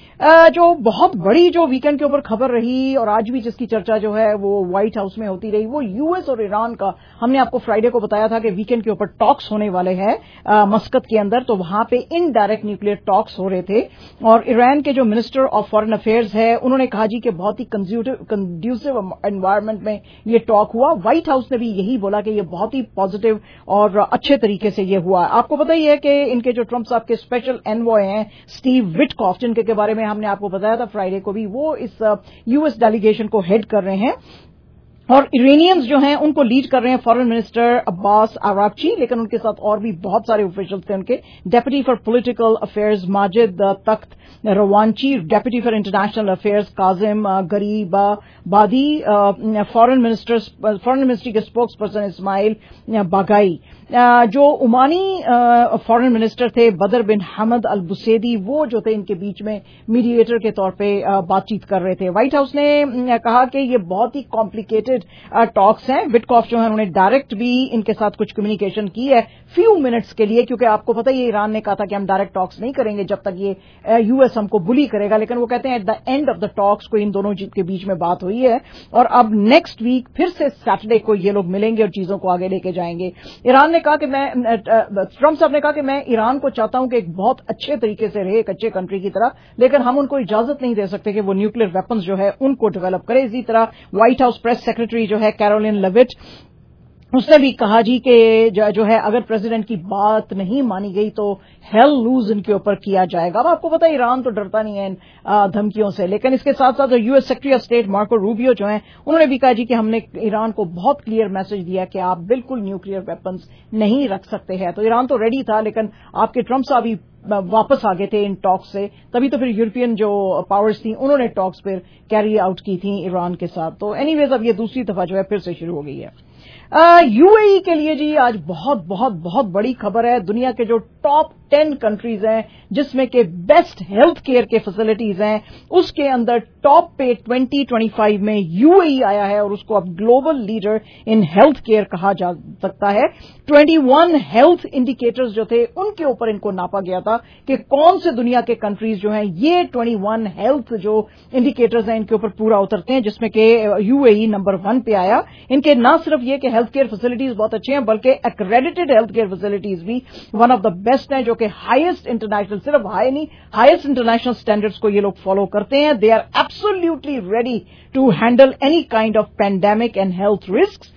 जो बहुत बड़ी जो वीकेंड के ऊपर खबर रही और आज भी जिसकी चर्चा जो है वो व्हाइट हाउस में होती रही, वो यूएस और ईरान का. हमने आपको फ्राइडे को बताया था कि वीकेंड के ऊपर टॉक्स होने वाले हैं मस्कत के अंदर, तो वहां पे इनडायरेक्ट न्यूक्लियर टॉक्स हो रहे थे. और ईरान के जो मिनिस्टर ऑफ फॉरेन अफेयर्स है उन्होंने कहा जी कि बहुत ही कंड्यूसिव एनवायरमेंट में ये टॉक हुआ. व्हाइट हाउस ने भी यही बोला कि ये बहुत ही पॉजिटिव और अच्छे तरीके से ये हुआ. आपको पता ही है कि इनके जो ट्रंप साहब के स्पेशल एनवॉय हैं स्टीव विटकॉफ, जिनके के बारे में हमने आपको बताया था फ्राइडे को भी, वो इस यूएस डेलीगेशन को हेड कर रहे हैं और इरानियंस जो हैं उनको लीड कर रहे हैं फॉरेन मिनिस्टर अब्बास आरागची, लेकिन उनके साथ और भी बहुत सारे ऑफिशियल्स थे उनके। Deputy for political affairs Majid Takht Ravanchi, deputy for international affairs Kazem Gharibabadi, foreign minister foreign ministry के स्पोक्स पर्सन इस्माइल बागाई, जो ओमानी फॉरेन मिनिस्टर थे बदर बिन हमद अल बुसैदी, वो जो थे इनके बीच में मीडिएटर के तौर पे बातचीत कर रहे थे। व्हाइट हाउस ने कहा कि ये बहुत ही कॉम्प्लिकेटेड टॉक्स हैं। विटकॉफ जो है उन्होंने डायरेक्ट भी इनके साथ कुछ कम्युनिकेशन की है फ्यू मिनट्स के लिए, क्योंकि आपको पता ही ईरान ने कहा था कि हम डायरेक्ट टॉक्स नहीं करेंगे जब तक ये यूएस हमको बुली करेगा, लेकिन वो कहते हैं at the end of the talks को इन दोनों के बीच में बात हुई है और अब नेक्स्ट वीक फिर से सैटरडे को ये लोग मिलेंगे और चीजों को आगे लेके जाएंगे। ईरान ने कहा कि मैं ट्रंप साहब ने कहा कि मैं ईरान को चाहता हूं कि एक बहुत अच्छे तरीके से रहे, एक अच्छे कंट्री की तरह, लेकिन हम उनको इजाजत नहीं दे सकते कि वो न्यूक्लियर वेपन्स जो है उनको डेवलप करे। इसी तरह व्हाइट हाउस प्रेस सेक्रेटरी जो है कैरोलिन लेविट, उसने भी कहा जी कि जो है अगर प्रेसिडेंट की बात नहीं मानी गई तो हेल लूज इनके ऊपर किया जाएगा। अब आपको पता है ईरान तो डरता नहीं है इन धमकियों से, लेकिन इसके साथ साथ US secretary of state Marco Rubio जो हैं उन्होंने भी कहा जी कि हमने ईरान को बहुत क्लियर मैसेज दिया कि आप बिल्कुल न्यूक्लियर वेपन्स नहीं रख सकते हैं। तो ईरान तो रेडी था, लेकिन आपके ट्रंप साहब भी वापस आ गए थे इन टॉक्स से, तभी तो फिर यूरोपियन जो पावर्स थी उन्होंने टॉक्स फिर कैरी आउट की थी ईरान के साथ। तो एनीवेज अब ये दूसरी दफा जो है फिर से शुरू हो गई है। यूएई के लिए जी आज बहुत बहुत बहुत बड़ी खबर है। दुनिया के जो टॉप टेन कंट्रीज हैं जिसमें के बेस्ट हेल्थ केयर के फैसिलिटीज हैं, उसके अंदर टॉप पे ट्वेंटी ट्वेंटी फाइव में यूएई आया है और उसको अब global leader in health care कहा जा सकता है। ट्वेंटी वन हेल्थ इंडिकेटर्स जो थे उनके ऊपर इनको नापा गया था कि कौन से दुनिया के कंट्रीज जो हैं ये ट्वेंटी वन हेल्थ जो इंडिकेटर्स हैं इनके ऊपर पूरा उतरते हैं, जिसमें के यूएई नंबर वन पे आया। इनके न सिर्फ ये कि हेल्थ केयर फैसिलिटीज बहुत अच्छे हैं, बल्कि एक्रेडिटेड हेल्थ केयर फैसिलिटीज भी वन ऑफ द बेस्ट हैं, जो कि हाईएस्ट इंटरनेशनल, सिर्फ हाई नहीं, हाईएस्ट इंटरनेशनल स्टैंडर्ड्स को ये लोग फॉलो करते हैं। They are absolutely ready to handle any kind of pandemic and health risks,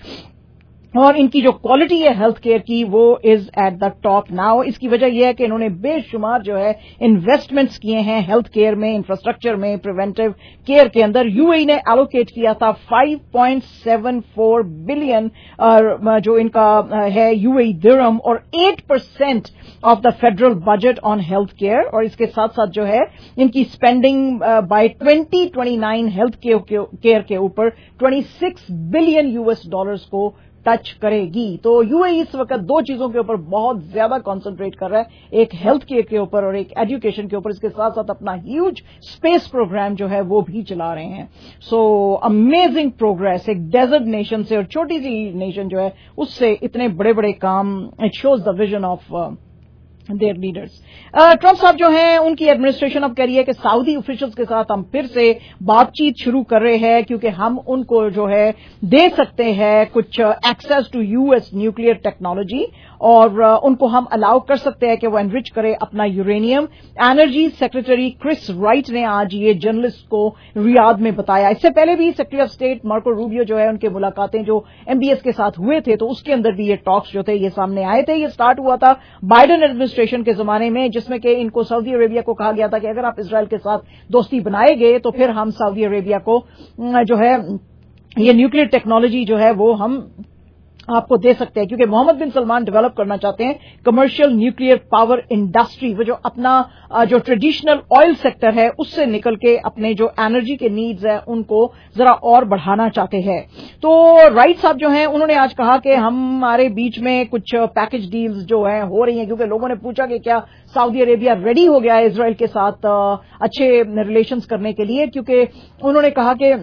और इनकी जो क्वालिटी है हेल्थ केयर की वो is at the top now. इसकी वजह यह है कि इन्होंने बेशुमार जो है इन्वेस्टमेंट्स किए हैं हेल्थ केयर में, इंफ्रास्ट्रक्चर में, प्रिवेंटिव केयर के अंदर। यूएई ने एलोकेट किया था five point seven four billion जो इनका है यूएई दिरहम और eight percent of the federal budget on health care. और इसके साथ साथ जो है इनकी spending by twenty twenty nine health care के ऊपर twenty six billion US dollars को टच करेगी। तो यूएई इस वक्त दो चीजों के ऊपर बहुत ज्यादा कंसंट्रेट कर रहा है, एक हेल्थ केयर के ऊपर और एक एजुकेशन के ऊपर। इसके साथ साथ अपना ह्यूज स्पेस प्रोग्राम जो है वो भी चला रहे हैं। सो अमेजिंग प्रोग्रेस, एक डेजर्ट नेशन से और छोटी सी नेशन जो है उससे इतने बड़े बड़े काम, it shows the vision of their leaders. Trump साहब जो हैं उनकी एडमिनिस्ट्रेशन अब कह रही है कि सऊदी ऑफिशियल्स के साथ हम फिर से बातचीत शुरू कर रहे हैं, क्योंकि हम उनको जो है दे सकते हैं कुछ access to US nuclear technology और उनको हम अलाउ कर सकते हैं कि वो एनरिच करे अपना uranium. Energy secretary Chris Wright ने आज ये जर्नलिस्ट को रियाद में बताया। इससे पहले भी secretary of state Marco Rubio जो है उनके मुलाकातें जो एमबीएस के साथ हुए थे तो उसके अंदर भी ये टॉक्स जो थे ये सामने आए थे। ये स्टार्ट हुआ था बाइडेन एडमिनिस्ट्रेशन के जमाने में, जिसमें कि इनको सऊदी अरेबिया को कहा गया था कि अगर आप इजराइल के साथ दोस्ती बनाएंगे तो फिर हम सऊदी अरेबिया को जो है ये न्यूक्लियर टेक्नोलॉजी जो है वो हम आपको दे सकते हैं, क्योंकि मोहम्मद बिन सलमान डेवलप करना चाहते हैं कमर्शियल न्यूक्लियर पावर इंडस्ट्री, वो जो अपना जो ट्रेडिशनल ऑयल सेक्टर है उससे निकल के अपने जो एनर्जी के नीड्स है उनको जरा और बढ़ाना चाहते हैं। तो राइट साहब जो हैं उन्होंने आज कहा कि हमारे बीच में कुछ पैकेज डील्स जो है हो रही हैं, क्योंकि लोगों ने पूछा कि क्या सऊदी अरेबिया रेडी हो गया है इजराइल के साथ अच्छे रिलेशंस करने के लिए, क्योंकि उन्होंने कहा कि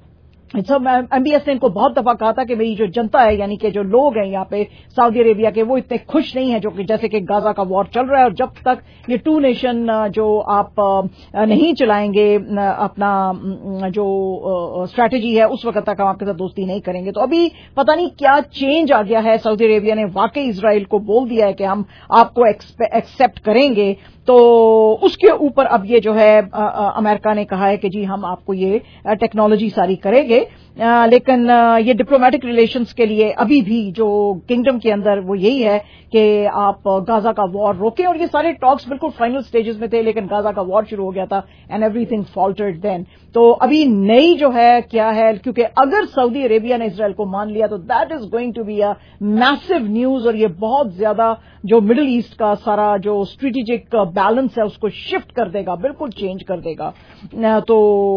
सब एमबीएस ने इनको बहुत दफा कहा था कि मेरी जो जनता है यानी कि जो लोग हैं यहाँ पे सऊदी अरेबिया के वो इतने खुश नहीं है जो कि जैसे कि गाजा का वॉर चल रहा है, और जब तक ये टू नेशन जो आप नहीं चलाएंगे अपना जो स्ट्रैटेजी है उस वक्त तक हम आपके साथ दोस्ती नहीं करेंगे। तो अभी पता नहीं क्या चेंज आ गया है, सऊदी अरेबिया ने वाकई इजराइल को बोल दिया है कि हम आपको एक्सेप्ट करेंगे। तो उसके ऊपर अब ये जो है अमेरिका ने कहा है कि जी हम आपको ये टेक्नोलॉजी सारी करेंगे। आ, लेकिन आ, ये डिप्लोमेटिक रिलेशंस के लिए अभी भी जो किंगडम के अंदर वो यही है कि आप गाजा का वॉर रोकें, और ये सारे टॉक्स बिल्कुल फाइनल स्टेजेस में थे, लेकिन गाजा का वॉर शुरू हो गया था एंड एवरीथिंग फॉल्टर्ड देन। तो अभी नई जो है क्या है, क्योंकि अगर सऊदी अरेबिया ने इजराइल को मान लिया तो that is going to be a massive news, और ये बहुत ज्यादा जो मिडिल ईस्ट का सारा जो स्ट्रेटेजिक बैलेंस है उसको शिफ्ट कर देगा, बिल्कुल चेंज कर देगा। तो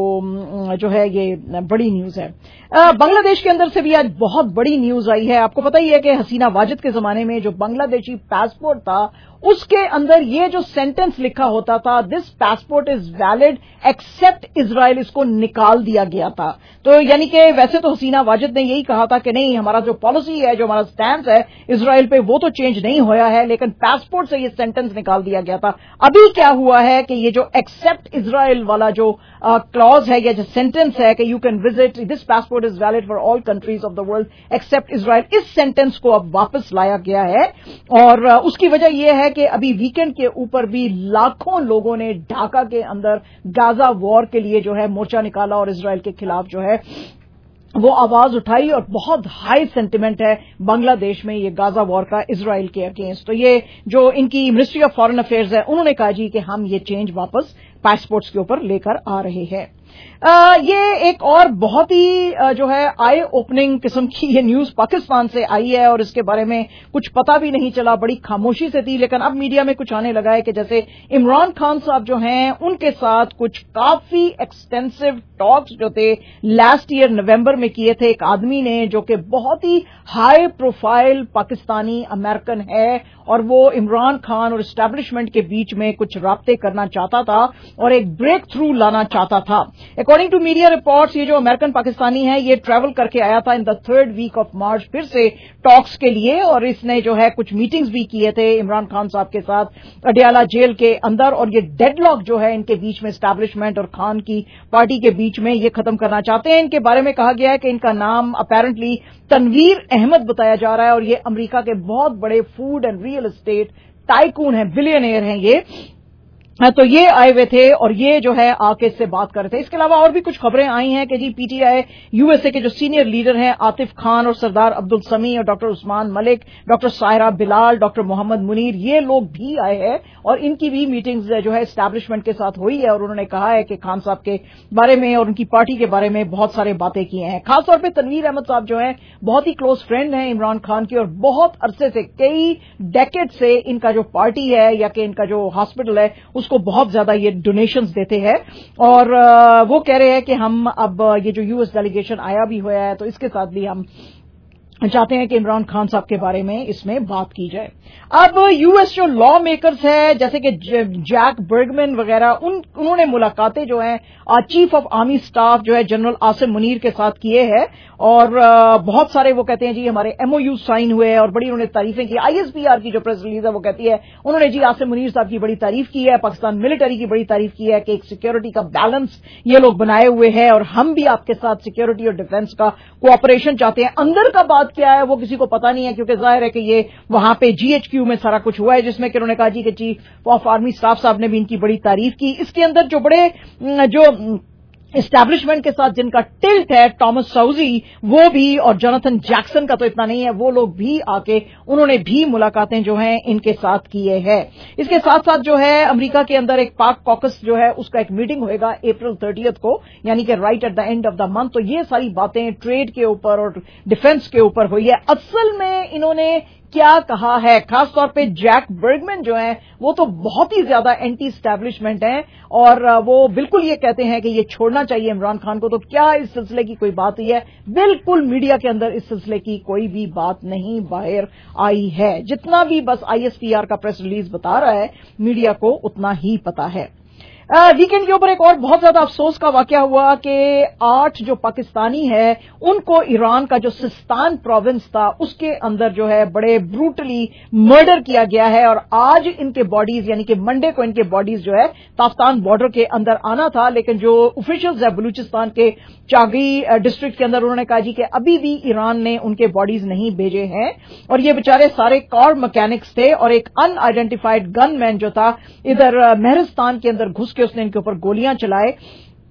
जो है ये बड़ी न्यूज है। बांग्लादेश के अंदर से भी आज बहुत बड़ी न्यूज आई है। आपको पता ही है कि हसीना वाजिद के जमाने में जो बांग्लादेशी पासपोर्ट था उसके अंदर ये जो सेंटेंस लिखा होता था, this passport is valid except Israel, इसको निकाल दिया गया था। तो यानी कि वैसे तो हसीना वाजिद ने यही कहा था कि नहीं, हमारा जो पॉलिसी है, जो हमारा स्टैंड है इजराइल पे, वो तो चेंज नहीं होया है, लेकिन पासपोर्ट से ये सेंटेंस निकाल दिया गया था। अभी क्या हुआ है कि ये जो एक्सेप्ट इजराइल वाला जो क्लॉज है या जो सेंटेंस है कि you can visit, this passport is valid for all countries of the world except Israel, इस सेंटेंस को अब वापस लाया गया है। और उसकी वजह यह है कि अभी वीकेंड के ऊपर भी लाखों लोगों ने ढाका के अंदर गाजा वॉर के लिए जो है मोर्चा निकाला और इजराइल के खिलाफ जो है वो आवाज उठाई, और बहुत हाई सेंटिमेंट है बांग्लादेश में ये गाजा वॉर का इजराइल के अगेंस्ट। तो ये जो इनकी मिनिस्ट्री ऑफ फॉरेन अफेयर्स है, उन्होंने कहा जी कि हम ये चेंज वापस पासपोर्ट्स के ऊपर लेकर आ रहे हैं। आ, ये एक और बहुत ही आ, जो है आई ओपनिंग किस्म की ये न्यूज पाकिस्तान से आई है, और इसके बारे में कुछ पता भी नहीं चला, बड़ी खामोशी से थी, लेकिन अब मीडिया में कुछ आने लगा है कि जैसे इमरान खान साहब जो हैं उनके साथ कुछ काफी एक्सटेंसिव टॉक्स जो थे लास्ट ईयर नवंबर में किए थे एक आदमी ने, जो कि बहुत ही हाई प्रोफाइल पाकिस्तानी अमेरिकन है, और वो इमरान खान और एस्टैब्लिशमेंट के बीच में कुछ राब्ते करना चाहता था और एक ब्रेक थ्रू लाना चाहता था। अकॉर्डिंग टू मीडिया रिपोर्ट्स, ये जो अमेरिकन पाकिस्तानी है ये ट्रैवल करके आया था in the third week of March फिर से टॉक्स के लिए, और इसने जो है कुछ मीटिंग्स भी किए थे इमरान खान साहब के साथ अडियाला जेल के अंदर, और ये डेडलॉक जो है इनके बीच में एस्टैब्लिशमेंट और खान की पार्टी के बीच में ये खत्म करना चाहते हैं। इनके बारे में कहा गया है कि इनका नाम अपेरेंटली तनवीर अहमद बताया जा रहा है, और ये अमेरिका के बहुत बड़े food and real estate tycoon हैं, बिलियनियर हैं ये। तो ये आए हुए थे और ये जो है आके इससे बात कर रहे थे। इसके अलावा और भी कुछ खबरें आई हैं कि जी पीटीआई यूएसए के जो सीनियर लीडर हैं आतिफ खान और सरदार अब्दुल समी और doctor Usman Malik, doctor Saira Bilal, doctor Mohammad Munir, ये लोग भी आए हैं और इनकी भी मीटिंग्स जो है एस्टैब्लिशमेंट के साथ हुई है, और उन्होंने कहा है कि खान साहब के बारे में और उनकी पार्टी के बारे में बहुत सारे बातें की हैं। खासतौर पर तनवीर अहमद साहब जो है बहुत ही क्लोज फ्रेंड हैं इमरान खान की, और बहुत अरसे से, कई डेकेड से इनका जो पार्टी है या कि इनका जो हॉस्पिटल है उसको बहुत ज्यादा ये डोनेशंस देते हैं। और वो कह रहे हैं कि हम अब ये जो यूएस डेलीगेशन आया भी हुआ है तो इसके साथ भी हम चाहते हैं कि इमरान खान साहब के बारे में इसमें बात की जाए। अब यूएस जो लॉ मेकर्स है जैसे कि जैक बर्गमैन वगैरह, उन उन्होंने मुलाकातें जो हैं चीफ ऑफ आर्मी स्टाफ जो है जनरल आसिम मुनीर के साथ किए हैं, और बहुत सारे वो कहते हैं जी हमारे एमओयू साइन हुए हैं और बड़ी उन्होंने तारीफें की। आईएसपीआर की जो प्रेस रिलीज है वो कहती है उन्होंने जी आसिम मुनीर साहब की बड़ी तारीफ की है, पाकिस्तान मिलिट्री की बड़ी तारीफ की है कि एक सिक्योरिटी का बैलेंस ये लोग बनाए हुए हैं और हम भी आपके साथ सिक्योरिटी और डिफेंस का कोऑपरेशन चाहते हैं। अंदर का बात क्या है वो किसी को पता नहीं है, क्योंकि जाहिर है कि ये वहां पे जीएचक्यू में सारा कुछ हुआ है, जिसमें कि उन्होंने कहा जी कि चीफ ऑफ आर्मी स्टाफ साहब ने भी इनकी बड़ी तारीफ की। इसके अंदर जो बड़े जो एस्टैब्लिशमेंट के साथ जिनका टिल्ट है, टॉमस साउजी वो भी, और जोनाथन जैक्सन का तो इतना नहीं है, वो लोग भी आके उन्होंने भी मुलाकातें जो हैं इनके साथ किए हैं। इसके साथ साथ जो है अमेरिका के अंदर एक पाक कॉकस जो है उसका एक मीटिंग होएगा अप्रैल थर्टियथ को, यानी कि right at the end of the month. तो ये सारी बातें ट्रेड के ऊपर और डिफेंस के ऊपर हुई है। असल में इन्होंने क्या कहा है, खासतौर पे जैक बर्गमैन जो है वो तो बहुत ही ज्यादा एंटी स्टैब्लिशमेंट हैं और वो बिल्कुल ये कहते हैं कि ये छोड़ना चाहिए इमरान खान को। तो क्या इस सिलसिले की कोई बात हुई है? बिल्कुल मीडिया के अंदर इस सिलसिले की कोई भी बात नहीं बाहर आई है। जितना भी बस आईएसपीआर का प्रेस रिलीज बता रहा है मीडिया को उतना ही पता है। वीकेंड के ऊपर एक और बहुत ज्यादा अफसोस का वाकया हुआ कि आठ जो पाकिस्तानी है उनको ईरान का जो सिस्तान प्रोविंस था उसके अंदर जो है बड़े ब्रूटली मर्डर किया गया है, और आज इनके बॉडीज यानी कि मंडे को इनके बॉडीज जो है ताफ्तान बॉर्डर के अंदर आना था, लेकिन जो ऑफिशियल्स है बलूचिस्तान के चागी डिस्ट्रिक्ट के अंदर उन्होंने कहा जी कि अभी भी ईरान ने उनके बॉडीज नहीं भेजे हैं, और ये बेचारे सारे कार मैकेनिक्स थे और एक अनआइडेंटिफाइड गन मैन जो था इधर मेहरस्तान के अंदर घुस के उसने इनके ऊपर गोलियां चलाए।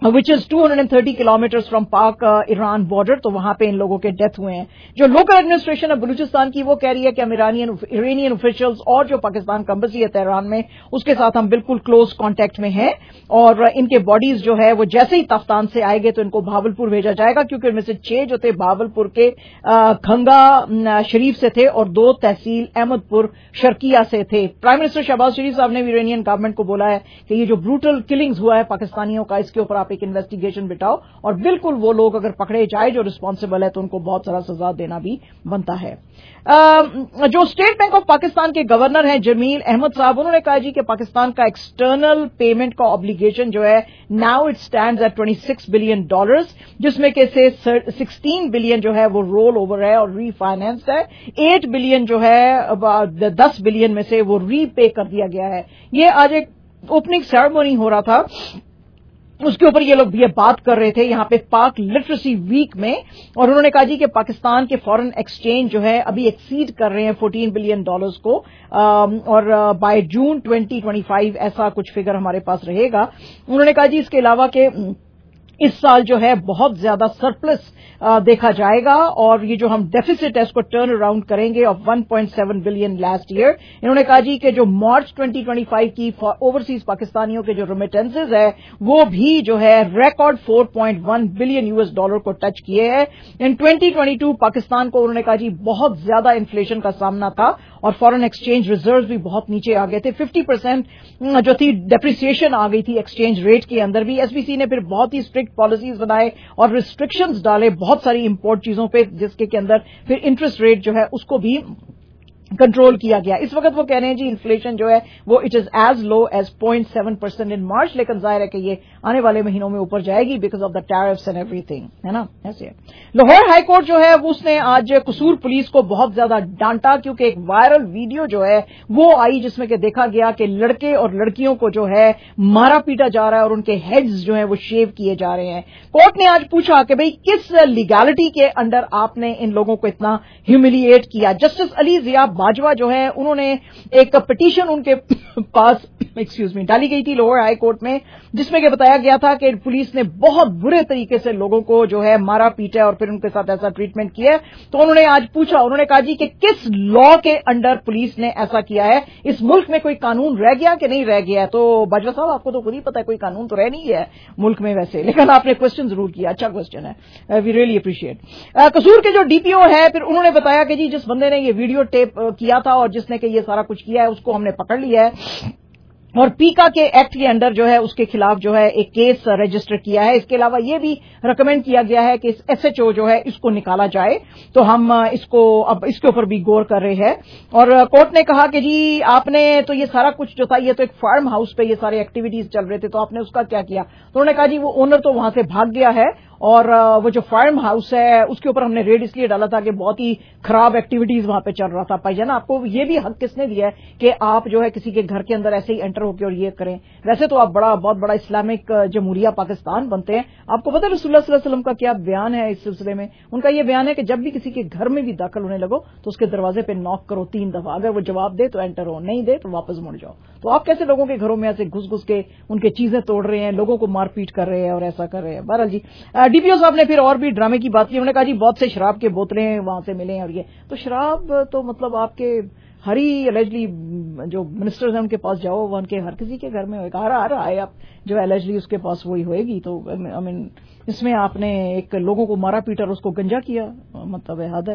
Which is two hundred thirty kilometres from Pak Iran border. तो वहां पे इन लोगों के डेथ हुए हैं. जो लोकल एडमिनिस्ट्रेशन है बलूचिस्तान की वो कह रही है कि हम इरानियन इरानियन ऑफिशियल्स और जो पाकिस्तान का एम्बेसी है तेहरान में उसके साथ हम बिल्कुल क्लोज कांटेक्ट में हैं और इनके बॉडीज जो है वो जैसे ही तफ्तान से आएंगे तो इनको भावलपुर भेजा जाएगा, क्योंकि इनमें से छह जो थे भावलपुर के खंगा शरीफ से थे और दो तहसील अहमदपुर शर्किया से थे. प्राइम मिनिस्टर शहबाज शरीफ साहब ने भी इरानियन गवर्नमेंट को बोला है कि ये जो ब्रूटल किलिंग्स हुआ है पाकिस्तानियों का इसके ऊपर आप एक इन्वेस्टिगेशन बिठाओ और बिल्कुल वो लोग अगर पकड़े जाए जो रिस्पांसिबल है तो उनको बहुत सारा सजा देना भी बनता है. आ, जो स्टेट बैंक ऑफ पाकिस्तान के गवर्नर हैं जमील अहमद साहब, उन्होंने कहा जी कि पाकिस्तान का एक्सटर्नल पेमेंट का ऑब्लिगेशन जो है now it stands at twenty six billion dollars, जिसमें के से सिक्सटीन बिलियन जो है वो रोल ओवर है और रीफाइनेंस्ड है. एट बिलियन जो है दस बिलियन में से वो रीपे कर दिया गया है. ये आज एक ओपनिंग सेरेमनी हो रहा था, उसके ऊपर ये लोग ये बात कर रहे थे यहां पे पाक लिटरेसी वीक में, और उन्होंने कहा जी कि पाकिस्तान के फॉरेन एक्सचेंज जो है अभी एक्सीड कर रहे हैं फोर्टीन बिलियन डॉलर्स को और by June twenty twenty five ऐसा कुछ फिगर हमारे पास रहेगा. उन्होंने कहा जी इसके अलावा के इस साल जो है बहुत ज्यादा सरप्लस देखा जाएगा और ये जो हम डेफिसिट है इसको टर्न अराउंड करेंगे of one point seven billion last year. इन्होंने कहा जी कि जो मार्च ट्वेंटी ट्वेंटी फाइव की ओवरसीज पाकिस्तानियों के जो रेमिटेंसेज है वो भी जो है record four point one billion US dollar को टच किए हैं. In twenty twenty two Pakistan को उन्होंने कहा जी बहुत ज्यादा इन्फ्लेशन का सामना था और फॉरेन एक्सचेंज रिजर्व भी बहुत नीचे आ गए थे. फिफ्टी परसेंट जो थी डेप्रिसिएशन आ गई थी एक्सचेंज रेट के अंदर भी. एसबीसी ने फिर बहुत ही स्ट्रिक्ट पॉलिसीज बनाए और रिस्ट्रिक्शंस डाले बहुत सारी इंपोर्ट चीजों पे, जिसके के अंदर फिर इंटरेस्ट रेट जो है उसको भी कंट्रोल किया गया. इस वक्त वो कह रहे हैं जी इन्फ्लेशन जो है वो it is as low as point seven percent in March, लेकिन जाहिर है कि ये आने वाले महीनों में ऊपर जाएगी because of the tariffs and everything, है ना. ऐसे लाहौर हाईकोर्ट जो है उसने आज कसूर पुलिस को बहुत ज्यादा डांटा, क्योंकि एक वायरल वीडियो जो है वो आई जिसमें कि देखा गया कि लड़के और लड़कियों को जो है मारा पीटा जा रहा है और उनके हेड्स जो है वो शेव किए जा रहे हैं. कोर्ट ने आज पूछा कि भाई किस लीगैलिटी के अंडर आपने इन लोगों को इतना ह्यूमिलिएट किया. जस्टिस अली जिया बाजवा जो है उन्होंने एक पिटीशन उनके पास एक्सक्यूज मी डाली गई थी लाहौर हाई कोर्ट में, जिसमें कि बताया गया था कि पुलिस ने बहुत बुरे तरीके से लोगों को जो है मारा पीटा और फिर उनके साथ ऐसा ट्रीटमेंट किया. तो उन्होंने आज पूछा, उन्होंने कहा जी कि किस लॉ के अंडर पुलिस ने ऐसा किया है, इस मुल्क में कोई कानून रह गया कि नहीं रह गया. तो बाजवा साहब आपको तो खुद ही पता है कोई कानून तो रह नहीं है मुल्क में वैसे, लेकिन आपने क्वेश्चन जरूर किया, अच्छा क्वेश्चन है, वी रियली अप्रिशिएट. कसूर के जो डीपीओ है फिर उन्होंने बताया कि जी जिस बंदे ने ये वीडियो टेप किया था और जिसने कि ये सारा कुछ किया है उसको हमने पकड़ लिया है और पीका के एक्ट के अंडर जो है उसके खिलाफ जो है एक केस रजिस्टर किया है. इसके अलावा ये भी रिकमेंड किया गया है कि इस एसएचओ जो है इसको निकाला जाए. तो हम इसको अब इसके ऊपर भी गौर कर रहे हैं. और कोर्ट ने कहा कि जी आपने तो ये सारा कुछ जो था ये तो एक फार्म हाउस पे ये सारे एक्टिविटीज चल रहे थे, तो आपने उसका क्या किया. तो उन्होंने कहा जी वो ओनर तो वहां से भाग गया है और वो जो फार्म हाउस है उसके ऊपर हमने रेड इसलिए डाला था कि बहुत ही खराब एक्टिविटीज वहां पे चल रहा था. भाईजान आपको ये भी हक किसने दिया है कि आप जो है किसी के घर के अंदर ऐसे ही एंटर होकर और ये करें. वैसे तो आप बड़ा बहुत बड़ा इस्लामिक जमहूरिया पाकिस्तान बनते हैं. आपको पता है रसूलुल्लाह सल्लल्लाहु अलैहि वसल्लम का क्या बयान है इस सिलसिले में. उनका ये बयान है कि जब भी किसी के घर में भी दाखिल होने लगो तो उसके दरवाजे पे नॉक करो तीन दफा, अगर वो जवाब दे तो एंटर हो, नहीं दे तो वापस मुड़ जाओ. तो आप कैसे लोगों के घरों में ऐसे घुस घुस के उनके चीजें तोड़ रहे हैं, लोगों को मारपीट कर रहे हैं और ऐसा कर रहे हैं. बहरहाल जी डीपीओ साहब ने फिर और भी ड्रामे की बात की. उन्होंने कहा जी बहुत से शराब के बोतलें वहां से मिले हैं और ये तो शराब तो मतलब आपके हर ही एलिजली जो मिनिस्टर्स हैं उनके पास जाओ वो उनके हर किसी के घर में होगा, हर हर आए आप जो एलिजली उसके पास वही होएगी. तो आई मीन इसमें आपने एक लोगों को मारा पीटा और उसको गंजा किया, मतलब है हद है.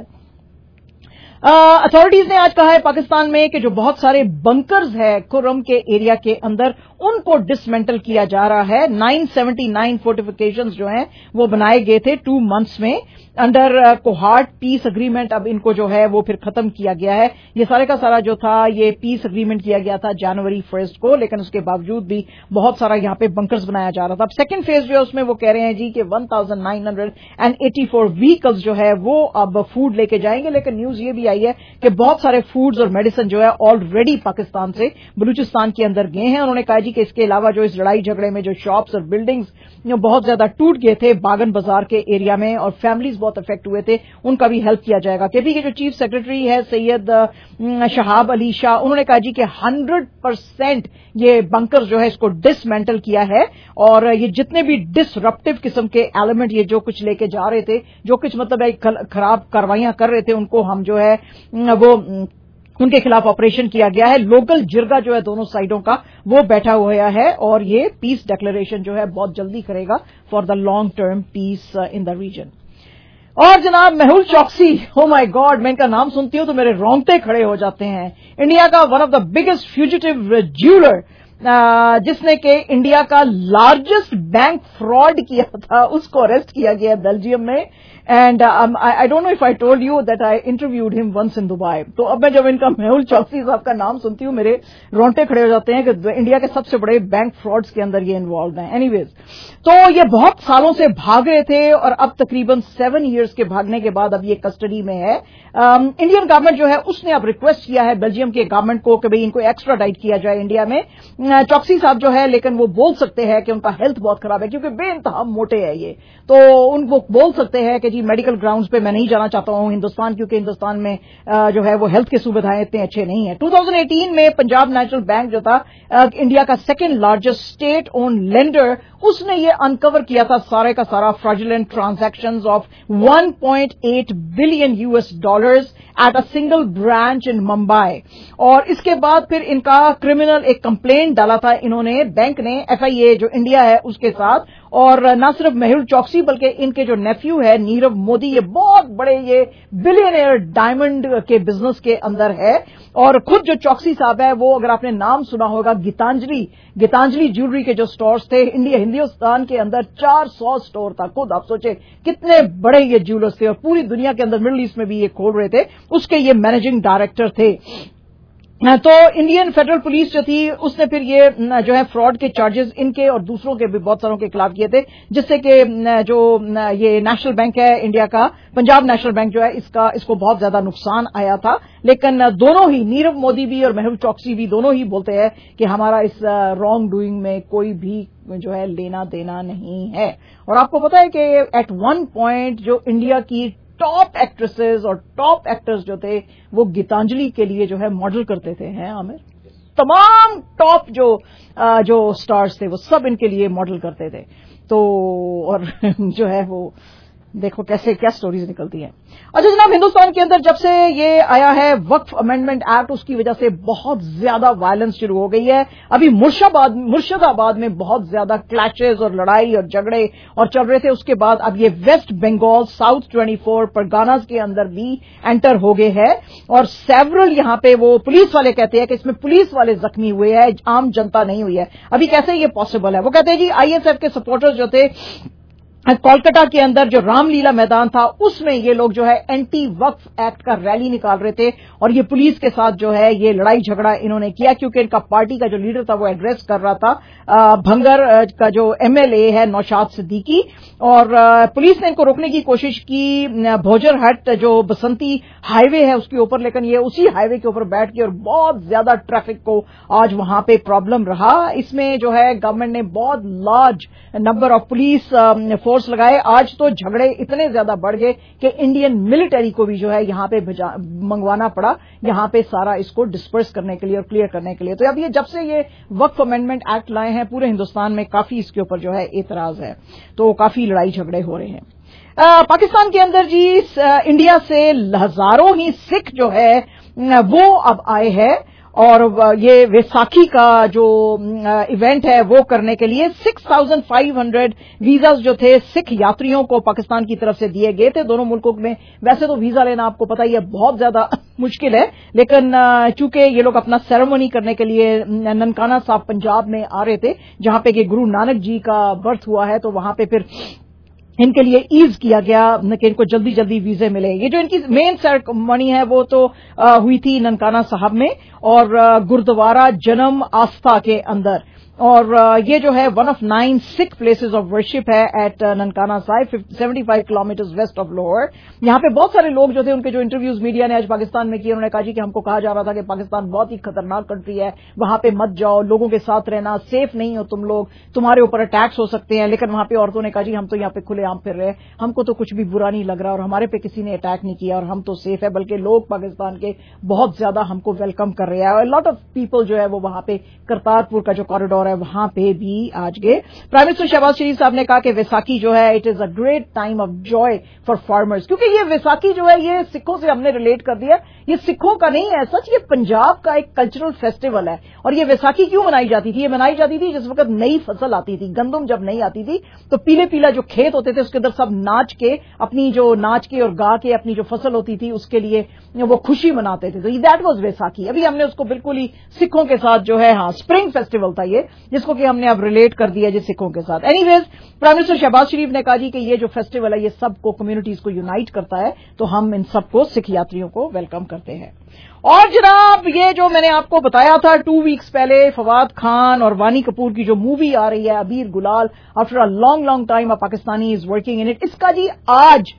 अथॉरिटीज uh, ने आज कहा है पाकिस्तान में कि जो बहुत सारे बंकर्स है खुर्रम के एरिया के अंदर उनको डिसमेंटल किया जा रहा है. नाइन सेवेंटी नाइन फोर्टिफिकेशंस जो हैं वो बनाए गए थे टू मंथ्स में अंडर कोहार्ट पीस अग्रीमेंट. अब इनको जो है वो फिर खत्म किया गया है. ये सारे का सारा जो था ये पीस अग्रीमेंट किया गया था जनवरी फर्स्ट को, लेकिन उसके बावजूद भी बहुत सारा यहाँ पे बंकर्स बनाया जा रहा था. अब सेकंड फेज जो है उसमें वो कह रहे हैं जी कि one thousand nine hundred eighty four vehicles जो है वो अब फूड लेके जाएंगे. लेकिन न्यूज ये भी जानकारी आई है कि बहुत सारे फूड्स और मेडिसिन जो है ऑलरेडी पाकिस्तान से बलूचिस्तान के अंदर गए हैं। उन्होंने कहा जी कि इसके अलावा जो इस लड़ाई झगड़े में जो शॉप्स और बिल्डिंग्स बहुत ज्यादा टूट गए थे बागन बाजार के एरिया में और फैमिलीज बहुत अफेक्ट हुए थे, उनका भी हेल्प किया जाएगा। केपी के जो चीफ सेक्रेटरी है सैयद शहाब अली शाह, उन्होंने कहा जी कि हंड्रेड परसेंट ये बंकर जो है इसको डिसमेंटल किया है और ये जितने भी डिसरप्टिव किस्म के एलिमेंट ये जो कुछ लेके जा रहे थे, जो कुछ मतलब है खराब कार्रवाइयां कर रहे थे, उनको हम जो है वो उनके खिलाफ ऑपरेशन किया गया है। लोकल जिरगा जो है दोनों साइडों का वो बैठा हुआ है और ये पीस डिक्लेरेशन जो है बहुत जल्दी करेगा for the long term peace in the region. और जनाब मेहुल चौकसी, ओ माय गॉड, मैं इनका नाम सुनती हूं तो मेरे रोंगटे खड़े हो जाते हैं। इंडिया का one of the biggest fugitive jeweller जिसने कि इंडिया का लार्जेस्ट बैंक फ्रॉड किया था, उसको अरेस्ट किया गया बेल्जियम में। And I don't know if I told you that I interviewed him once in Dubai. तो अब मैं जब इनका मेहुल चौकसी साहब का नाम सुनती हूँ मेरे रोंगटे खड़े हो जाते हैं कि इंडिया के सबसे बड़े बैंक फ्रॉड्स के अंदर ये इन्वॉल्व हैं। एनीवेज, तो ये बहुत सालों से भाग रहे थे और अब तकरीबन सेवन इयर्स के भागने के बाद अब ये कस्टडी में है। इंडियन um, गवर्नमेंट जो है उसने अब रिक्वेस्ट किया है बेल्जियम के गवर्नमेंट को कि भाई इनको एक्स्ट्राडाइट किया जाए इंडिया में। चौकसी साहब जो है, लेकिन वो बोल सकते हैं कि उनका हेल्थ बहुत खराब है क्योंकि बेइंतहा मोटे है ये, तो उनको बोल सकते हैं कि जी मेडिकल ग्राउंड्स पे मैं नहीं जाना चाहता हूं हिंदुस्तान, क्योंकि हिंदुस्तान में जो है वो हेल्थ की सुविधाएं इतने अच्छे नहीं है। टू थाउजेंड एटीन में पंजाब नेशनल बैंक जो था इंडिया का second largest state own lender, उसने ये अनकवर किया था सारे का सारा fraudulent transactions of one point eight billion US dollars at a single branch in Mumbai. और इसके बाद फिर इनका क्रिमिनल एक कंप्लेंट डाला था इन्होंने, बैंक ने, एफआईए जो इंडिया है उसके साथ। और न सिर्फ मेहुल चौकसी बल्कि इनके जो नेफ्यू है नीरव मोदी, ये बहुत बड़े ये बिलियनियर डायमंड के बिजनेस के अंदर है। और खुद जो चौकसी साहब है वो, अगर आपने नाम सुना होगा, गीतांजलि गीतांजलि ज्वेलरी के जो स्टोर्स थे इंडिया हिंदुस्तान के अंदर चार सौ स्टोर था। खुद आप सोचे कितने बड़े ये ज्वेलर्स थे और पूरी दुनिया के अंदर मिडिल ईस्ट में भी ये खोल रहे थे, उसके ये मैनेजिंग डायरेक्टर थे। तो इंडियन फेडरल पुलिस जो थी उसने फिर ये जो है फ्रॉड के चार्जेस इनके और दूसरों के भी बहुत सारों के खिलाफ किए थे, जिससे कि जो ये नेशनल बैंक है इंडिया का, पंजाब नेशनल बैंक जो है, इसका इसको बहुत ज्यादा नुकसान आया था। लेकिन दोनों ही, नीरव मोदी भी और मेहुल चौकसी भी, दोनों ही बोलते हैं कि हमारा इस रॉन्ग डूइंग में कोई भी जो है लेना देना नहीं है। और आपको पता है कि एट वन पॉइंट जो इंडिया की टॉप एक्ट्रेसेस और टॉप एक्टर्स जो थे वो गीतांजलि के लिए जो है मॉडल करते थे, हैं आमिर? तमाम टॉप जो आ, जो स्टार्स थे वो सब इनके लिए मॉडल करते थे। तो और जो है वो देखो कैसे क्या स्टोरीज निकलती हैं। अच्छा जनाब, हिंदुस्तान के अंदर जब से ये आया है वक्फ अमेंडमेंट एक्ट, उसकी वजह से बहुत ज्यादा वायलेंस शुरू हो गई है। अभी मुर्शिदाबाद मुर्शिदाबाद में बहुत ज्यादा क्लैशेस और लड़ाई और झगड़े और चल रहे थे। उसके बाद अब ये वेस्ट बंगाल, साउथ चौबीस परगानाज के अंदर भी एंटर हो गए हैं और सेवरल यहाँ पे वो पुलिस वाले कहते हैं कि इसमें पुलिस वाले जख्मी हुए हैं, आम जनता नहीं हुई है। अभी कैसे ये पॉसिबल है? वो कहते हैं जी आईएसएफ के सपोर्टर्स जो थे कोलकाता के अंदर जो रामलीला मैदान था उसमें ये लोग जो है एंटी वक्फ एक्ट का रैली निकाल रहे थे और ये पुलिस के साथ जो है ये लड़ाई झगड़ा इन्होंने किया, क्योंकि इनका पार्टी का जो लीडर था वो एड्रेस कर रहा था आ, भंगर का जो एमएलए है नौशाद सिद्दीकी। और आ, पुलिस ने इनको रोकने की कोशिश की भोजर हट जो बसंती हाईवे है उसके ऊपर, लेकिन ये उसी हाईवे के ऊपर बैठ के और बहुत ज्यादा ट्रैफिक को आज वहां पे प्रॉब्लम रहा। इसमें जो है गवर्नमेंट ने बहुत large number of police force लगाए। आज तो झगड़े इतने ज्यादा बढ़ गए कि इंडियन मिलिट्री को भी जो है यहां पे मंगवाना पड़ा यहां पे सारा इसको डिस्पर्स करने के लिए और क्लियर करने के लिए। तो अब ये जब से ये वक्फ अमेंडमेंट एक्ट लाए हैं पूरे हिंदुस्तान में काफी इसके ऊपर जो है एतराज है, तो काफी लड़ाई झगड़े हो रहे हैं। आ, पाकिस्तान के अंदर जी इंडिया से हजारों ही सिख जो है वो अब आए हैं और ये वैसाखी का जो इवेंट है वो करने के लिए छह हज़ार पाँच सौ वीजास जो थे सिख यात्रियों को पाकिस्तान की तरफ से दिए गए थे दोनों मुल्कों में। वैसे तो वीजा लेना आपको पता ही है बहुत ज्यादा मुश्किल है, लेकिन चूंकि ये लोग अपना सेरेमनी करने के लिए ननकाना साहब पंजाब में आ रहे थे जहां पे कि गुरु नानक जी का बर्थ हुआ है, तो वहां पे फिर इनके लिए ईज किया गया कि इनको जल्दी जल्दी वीजे मिले। ये जो इनकी मेन सेरेमनी है वो तो आ, हुई थी ननकाना साहब में और गुरुद्वारा जन्म आस्था के अंदर। اور یہ جو ہے one of nine Sikh places of worship है at Nankana Sahib seventy five kilometres west of Lahore. यहाँ पे बहुत सारे लोग जो थे उनके जो इंटरव्यूज मीडिया ने आज पाकिस्तान में किए, उन्होंने कहा जी कि हमको कहा जा रहा था कि पाकिस्तान बहुत ही खतरनाक कंट्री है, वहां पे मत जाओ, लोगों के साथ रहना, सेफ नहीं हो तुम लोग, तुम्हारे ऊपर अटैक्स हो सकते हैं। लेकिन वहां पे औरतों ने कहा जी हम तो यहाँ पे खुलेआम फिर रहे, हमको तो कुछ भी बुरा नहीं लग रहा और हमारे पे किसी ने अटैक नहीं किया और हम तो सेफ है, बल्कि लोग पाकिस्तान के बहुत ज्यादा हमको वेलकम कर रहे हैं। लॉट ऑफ पीपल जो है वो वहां पे करतारपुर का जो कॉरिडोर है वहां पे भी आज गए। प्राइम मिनिस्टर शहबाज शरीफ साहब ने कहा कि वैसाखी जो है it is a great time of joy for farmers, क्योंकि ये वैसाखी जो है ये सिखों से हमने रिलेट कर दिया, ये सिखों का नहीं है, सच ये पंजाब का एक कल्चरल फेस्टिवल है। और ये वैसाखी क्यों मनाई जाती थी? ये मनाई जाती थी जिस वक्त नई फसल आती थी, गंदम जब नहीं आती थी तो पीले पीला जो खेत होते थे उसके अंदर सब नाच के अपनी जो नाच के और गा के अपनी जो फसल होती थी उसके लिए वो खुशी मनाते थे, तो दैट वाज वैसाखी। अभी हमने उसको बिल्कुल ही सिखों के साथ जो है, हाँ स्प्रिंग फेस्टिवल था ये, जिसको कि हमने अब रिलेट कर दिया जी सिखों के साथ। Anyways prime minister Shahbaz Sharif ने कहा जी कि ये जो फेस्टिवल है ये सबको कम्युनिटीज को यूनाइट करता है, तो हम इन सबको सिख यात्रियों को वेलकम करते हैं। और जनाब ये जो मैंने आपको बताया था टू वीक्स पहले फवाद खान और वानी कपूर की जो मूवी आ रही है Abir Gulaal, after a long long time a Pakistani is working in it, इसका जी आज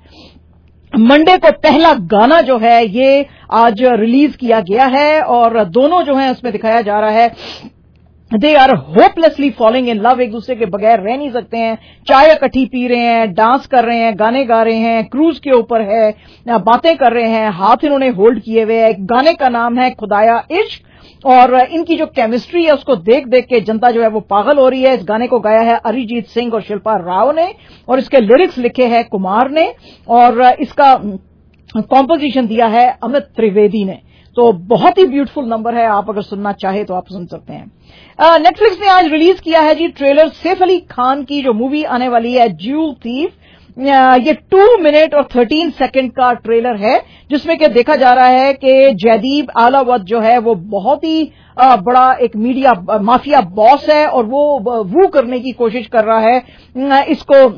मंडे को पहला गाना जो है ये आज रिलीज किया गया है और दोनों जो है उसमें दिखाया जा रहा है they are hopelessly following in love, एक दूसरे के बगैर रह नहीं सकते हैं, चाय इकट्ठी पी रहे हैं, डांस कर रहे हैं, गाने गा रहे हैं, क्रूज के ऊपर है, बातें कर रहे हैं, हाथ इन्होंने होल्ड किए हुए हैं। गाने का नाम है खुदाया इश्क और इनकी जो केमिस्ट्री है उसको देख देख के जनता जो है वो पागल हो रही है। इस गाने को गाया है अरिजीत सिंह और शिल्पा राव ने और इसके लिरिक्स लिखे हैं कुमार ने और इसका कॉम्पोजिशन दिया है अमित त्रिवेदी ने। तो बहुत ही ब्यूटीफुल नंबर है, आप अगर सुनना चाहे तो आप सुन सकते हैं। नेटफ्लिक्स ने आज रिलीज किया है जी ट्रेलर सैफ अली खान की जो मूवी आने वाली है ज्यूल थीफ। ये टू मिनट और थर्टीन सेकंड का ट्रेलर है जिसमें कि देखा जा रहा है कि जयदीप आलावत जो है वो बहुत ही बड़ा एक मीडिया माफिया बॉस है और वो वो करने की कोशिश कर रहा है इसको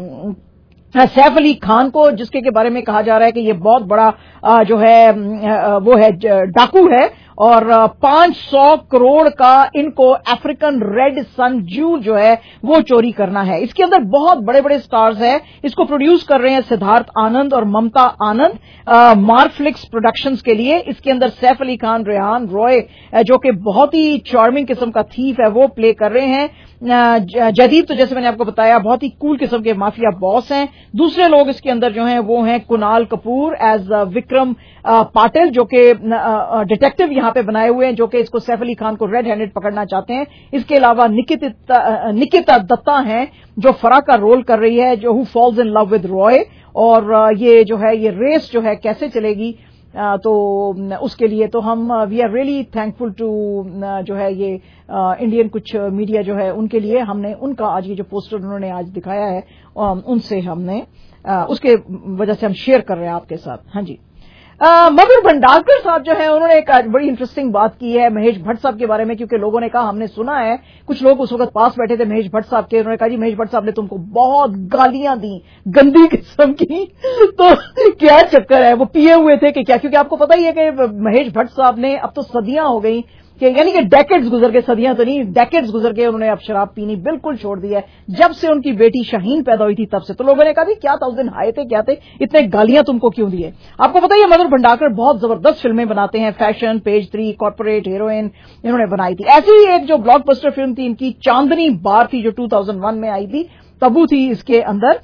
सैफ अली खान को, जिसके के बारे में कहा जा रहा है कि ये बहुत बड़ा जो है वो है डाकू है और पांच सौ करोड़ का इनको अफ्रीकन रेड सन ज्यूल जो है वो चोरी करना है। इसके अंदर बहुत बड़े बड़े स्टार्स हैं। इसको प्रोड्यूस कर रहे हैं सिद्धार्थ आनंद और ममता आनंद मार्फ्लिक्स प्रोडक्शंस के लिए। इसके अंदर सैफ अली खान, रेहान रॉय जो कि बहुत ही चार्मिंग किस्म का थीफ है वो प्ले कर रहे हैं। जयदीप तो जैसे मैंने आपको बताया बहुत ही कूल किस्म के माफिया बॉस हैं। दूसरे लोग इसके अंदर जो हैं वो हैं कुणाल कपूर एज विक्रम पाटिल जो कि डिटेक्टिव यहां पे बनाए हुए हैं, जो कि इसको सैफ अली खान को रेड हैंडेड पकड़ना चाहते हैं। इसके अलावा निकिता निकिता दत्ता हैं जो फराह का रोल कर रही है, जो who falls in love with Roy. और ये जो है ये रेस जो है कैसे चलेगी तो उसके लिए तो हम we are really thankful to जो है ये इंडियन कुछ मीडिया जो है उनके लिए हमने उनका आज ये जो पोस्टर उन्होंने आज दिखाया है उनसे हमने उसके वजह से हम शेयर कर रहे हैं आपके साथ। हाँ जी, मधुर भंडारकर साहब जो है उन्होंने एक बड़ी इंटरेस्टिंग बात की है महेश भट्ट साहब के बारे में, क्योंकि लोगों ने कहा हमने सुना है, कुछ लोग उस वक्त पास बैठे थे महेश भट्ट साहब के, उन्होंने कहा जी महेश भट्ट साहब ने तुमको बहुत गालियां दी गंदी किस्म की, तो क्या चक्कर है, वो पिए हुए थे कि क्या? क्योंकि आपको पता ही है कि महेश भट्ट साहब ने अब तो सदियां हो गई कि यानी कि डेकेड्स गुजर गए, सदियां तो नहीं डेकेड्स गुजर गए, उन्होंने अब शराब पीनी बिल्कुल छोड़ दी है जब से उनकी बेटी शाहीन पैदा हुई थी तब से। तो लोगों ने कहा क्या था उस दिन आए थे, क्या थे, इतने गालियां तुमको क्यों दिए? आपको पता ही है मधुर भंडारकर बहुत जबरदस्त फिल्में बनाते हैं, फैशन, पेज थ्री, कॉर्पोरेट, हीरोइन इन्होंने बनाई थी। ऐसी ही एक जो ब्लॉकबस्टर फिल्म थी इनकी चांदनी बार थी जो टू थाउजेंड वन में आई थी, तबू थी इसके अंदर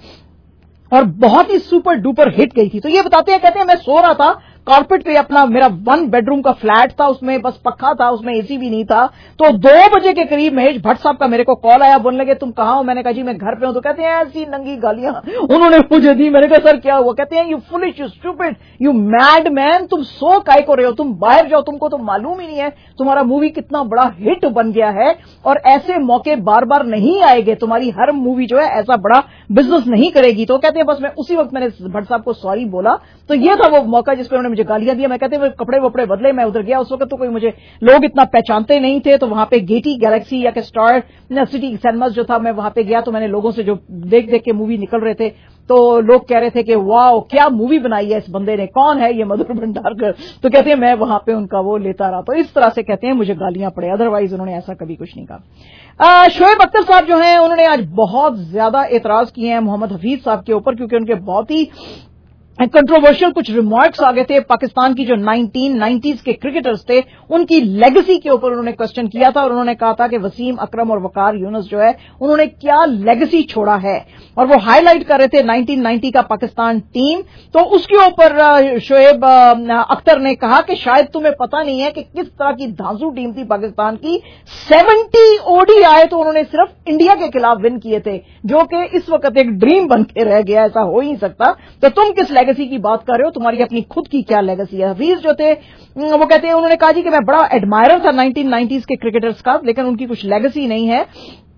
और बहुत ही सुपर डुपर हिट गई थी। तो ये बताते हैं, कहते हैं मैं सो रहा था कारपेट पे, अपना मेरा वन बेडरूम का फ्लैट था, उसमें बस पक्का था, उसमें एसी भी नहीं था, तो दो बजे के करीब महेश भट्ट साहब का मेरे को कॉल आया, बोलने लगे तुम कहाँ हो? मैंने कहा जी मैं घर पे हूं। तो कहते हैं ऐसी नंगी गालियां उन्होंने मुझे दी। मैंने कहा सर क्या हुआ? कहते हैं you foolish, you stupid, you mad man, तुम सो काय को रहे हो, तुम बाहर जाओ, तुमको तो मालूम ही नहीं है तुम्हारा मूवी कितना बड़ा हिट बन गया है और ऐसे मौके बार बार नहीं आएंगे, तुम्हारी हर मूवी जो है ऐसा बड़ा बिजनेस नहीं करेगी। तो कहते हैं बस मैं उसी वक्त मैंने भट्ट साहब को सॉरी बोला। तो ये था वो मौका जिस पर उन्होंने मुझे गालियां दिया। मैं कहते हैं कपड़े वपड़े बदले, मैं उधर गया, उस वक्त तो कोई मुझे लोग इतना पहचानते नहीं थे, तो वहां पे गेटी गैलेक्सी या के स्टार सिटी सिनेमास जो था, मैं वहां पे गया तो मैंने लोगों से जो देख देख के मूवी निकल रहे थे तो लोग कह रहे थे कि वाओ क्या मूवी बनाई है इस बंदे ने, कौन है ये मधुर भंडारकर, तो कहते हैं मैं वहां पे उनका वो लेता रहा। तो इस तरह से कहते हैं मुझे गालियां पड़े, अदरवाइज उन्होंने ऐसा कभी कुछ नहीं कहा। शोएब अख्तर साहब जो हैं उन्होंने आज बहुत ज्यादा एतराज किए हैं मोहम्मद हफीज साहब के ऊपर, क्योंकि उनके बहुत ही कंट्रोवर्शियल कुछ रिमार्क्स आ गए थे। पाकिस्तान की जो नाइनटीन नाइंटीज़ के क्रिकेटर्स थे उनकी लेगेसी के ऊपर उन्होंने क्वेश्चन किया था और उन्होंने कहा था कि वसीम अकरम और वकार यूनुस जो है उन्होंने क्या लेगेसी छोड़ा है, और वो हाईलाइट कर रहे थे नाइनटीन नाइंटी का पाकिस्तान टीम। तो उसके ऊपर शोएब अख्तर ने कहा कि शायद तुम्हें पता नहीं है कि किस तरह की धांसू टीम थी पाकिस्तान की। सेवेंटी ओडीआई तो उन्होंने सिर्फ इंडिया के खिलाफ विन किए थे, जो कि इस वक्त एक ड्रीम बन के रह गया, ऐसा हो ही नहीं सकता। तो तुम किस लेगेसी की बात कर रहे हो, तुम्हारी अपनी खुद की क्या लेगेसी है। हफीज जो थे वो कहते हैं, उन्होंने कहा जी कि मैं बड़ा एडमायरर था नाइनटीन नाइंटीज़ के क्रिकेटर्स का, लेकिन उनकी कुछ लेगेसी नहीं है,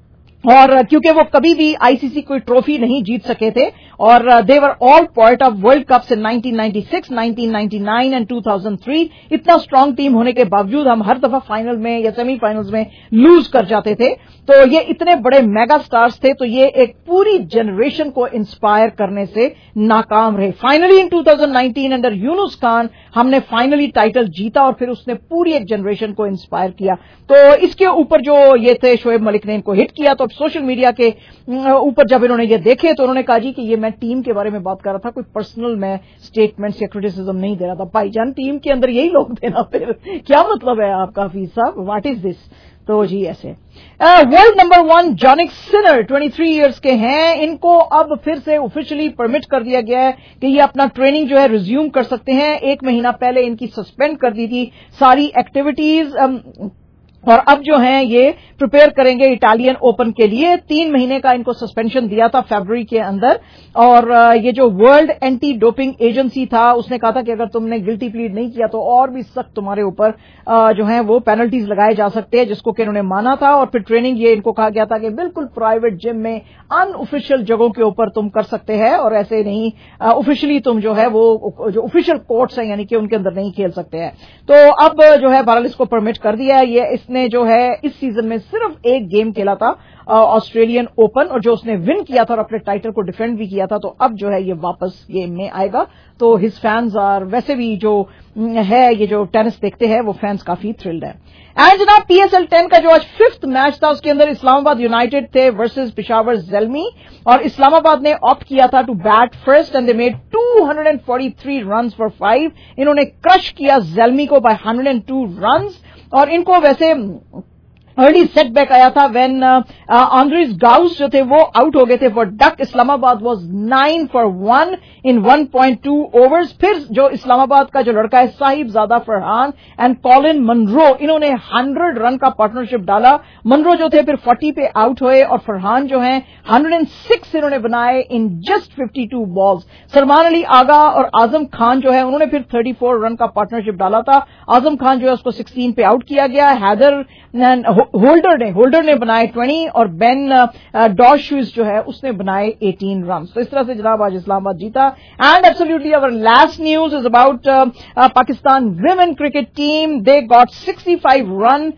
और क्योंकि वो कभी भी आईसीसी कोई ट्रॉफी नहीं जीत सके थे, और they were all part of world cups in nineteen ninety six, nineteen ninety nine and two thousand three. इतना स्ट्रांग टीम होने के बावजूद हम हर दफा फाइनल में या सेमीफाइनल्स में लूज कर जाते थे। तो ये इतने बड़े मेगा स्टार्स थे, तो ये एक पूरी जनरेशन को इंस्पायर करने से नाकाम रहे। Finally in two thousand nineteen under Younis Khan हमने फाइनली टाइटल जीता और फिर उसने पूरी एक जनरेशन को इंस्पायर किया। तो इसके ऊपर जो ये थे शोएब मलिक ने इनको हिट किया, तो सोशल मीडिया के ऊपर जब इन्होंने ये देखे तो उन्होंने कहा जी कि ये मैं टीम के बारे में बात कर रहा था, कोई पर्सनल मैं स्टेटमेंट्स या क्रिटिसिज्म नहीं दे रहा था। भाईजान टीम के अंदर यही लोग थे ना, फिर क्या मतलब है आपका हफीज साहब, व्हाट इज दिस। तो जी ऐसे world number one Jannik Sinner तेईस इयर्स के हैं, इनको अब फिर से ऑफिशियली परमिट कर दिया गया है कि ये अपना ट्रेनिंग जो है रिज्यूम कर सकते हैं। एक महीना पहले इनकी सस्पेंड कर दी थी सारी एक्टिविटीज, और अब जो है ये प्रिपेयर करेंगे इटालियन ओपन के लिए। तीन महीने का इनको सस्पेंशन दिया था फरवरी के अंदर, और ये जो वर्ल्ड एंटी डोपिंग एजेंसी था उसने कहा था कि अगर तुमने गिल्टी प्लीड नहीं किया तो और भी सख्त तुम्हारे ऊपर जो है वो पेनल्टीज लगाए जा सकते हैं, जिसको कि इन्होंने माना था। और फिर ट्रेनिंग ये इनको कहा गया था कि बिल्कुल प्राइवेट जिम में अनऑफिशियल जगहों के ऊपर तुम कर सकते हैं, और ऐसे नहीं ऑफिशियली तुम जो है वो जो ऑफिशियल कोर्ट्स हैं यानी कि उनके अंदर नहीं खेल सकते हैं। तो अब जो है बहरहाल इसको परमिट कर दिया है। ये इसने जो है इस सीजन में सिर्फ एक गेम खेला था ऑस्ट्रेलियन ओपन, और जो उसने विन किया था और अपने टाइटल को डिफेंड भी किया था। तो अब जो है ये वापस गेम में आएगा। तो हिज फैंस आर, वैसे भी जो है ये जो टेनिस देखते हैं वो फैंस काफी थ्रिल्ड है। एंड जनाब पीएसएल टेन का जो आज फिफ्थ मैच था उसके अंदर इस्लामाबाद यूनाइटेड थे वर्सेस पेशावर ज़ेल्मी, और इस्लामाबाद ने ऑप्ट किया था to bat first and they made two hundred forty three runs for five. इन्होंने क्रश किया ज़ेल्मी को by one hundred two runs, और इनको वैसे अर्ली सेटबैक आया था व्हेन आंद्रेस गाउस जो थे वो आउट हो गए थे for duck. Islamabad was nine for one in one point two overs. फिर जो इस्लामाबाद का जो लड़का है Sahibzada Farhan and Colin Munro, इन्होंने हंड्रेड रन का पार्टनरशिप डाला। मनरो जो थे फिर फोर्टी पे आउट हुए, और फरहान जो है हंड्रेड सिक्स इन्होंने बनाए in just fifty two balls. Salman Ali Agha और आजम खान जो है उन्होंने फिर थर्टी फोर रन का पार्टनरशिप डाला था। आजम खान जो है उसको सिक्सटीन पे आउट किया गया। हैदर होल्डर ने होल्डर ने बनाए ट्वेंटी, और बेन डॉशूज जो है उसने बनाए एटीन रन। तो इस तरह से जनाब आज इस्लामाबाद जीता। And absolutely our last news is about Pakistan women cricket team. They got sixty five run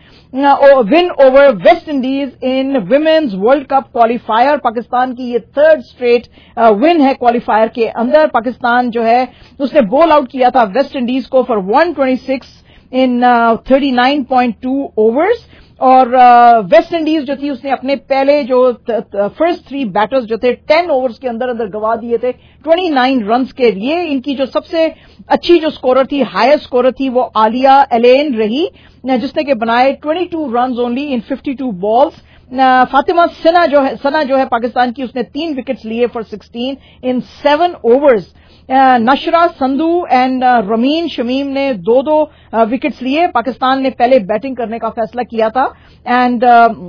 win over West Indies in women's world cup qualifier. Pakistan की ये थर्ड स्ट्रेट विन है क्वालिफायर के अंदर। पाकिस्तान जो है उसने बॉल आउट किया था वेस्ट इंडीज को for one twenty six in thirty nine point two overs, और वेस्ट इंडीज जो थी उसने अपने पहले जो फर्स्ट थ्री बैटर्स जो थे टेन ओवर्स के अंदर अंदर गवा दिए थे ट्वेंटी नाइन रन्स के लिए। इनकी जो सबसे अच्छी जो स्कोरर थी, हाईएस्ट स्कोरर थी, वो आलिया एलेन रही, जिसने के बनाए twenty two runs only in fifty two balls. Fatima Sana जो है सना जो है पाकिस्तान की, उसने तीन विकेट्स लिए for sixteen in seven overs. Nashra Sandhu and Rameen Shamim ने दो दो विकेट्स लिए। पाकिस्तान ने पहले बैटिंग करने का फैसला किया था, एंड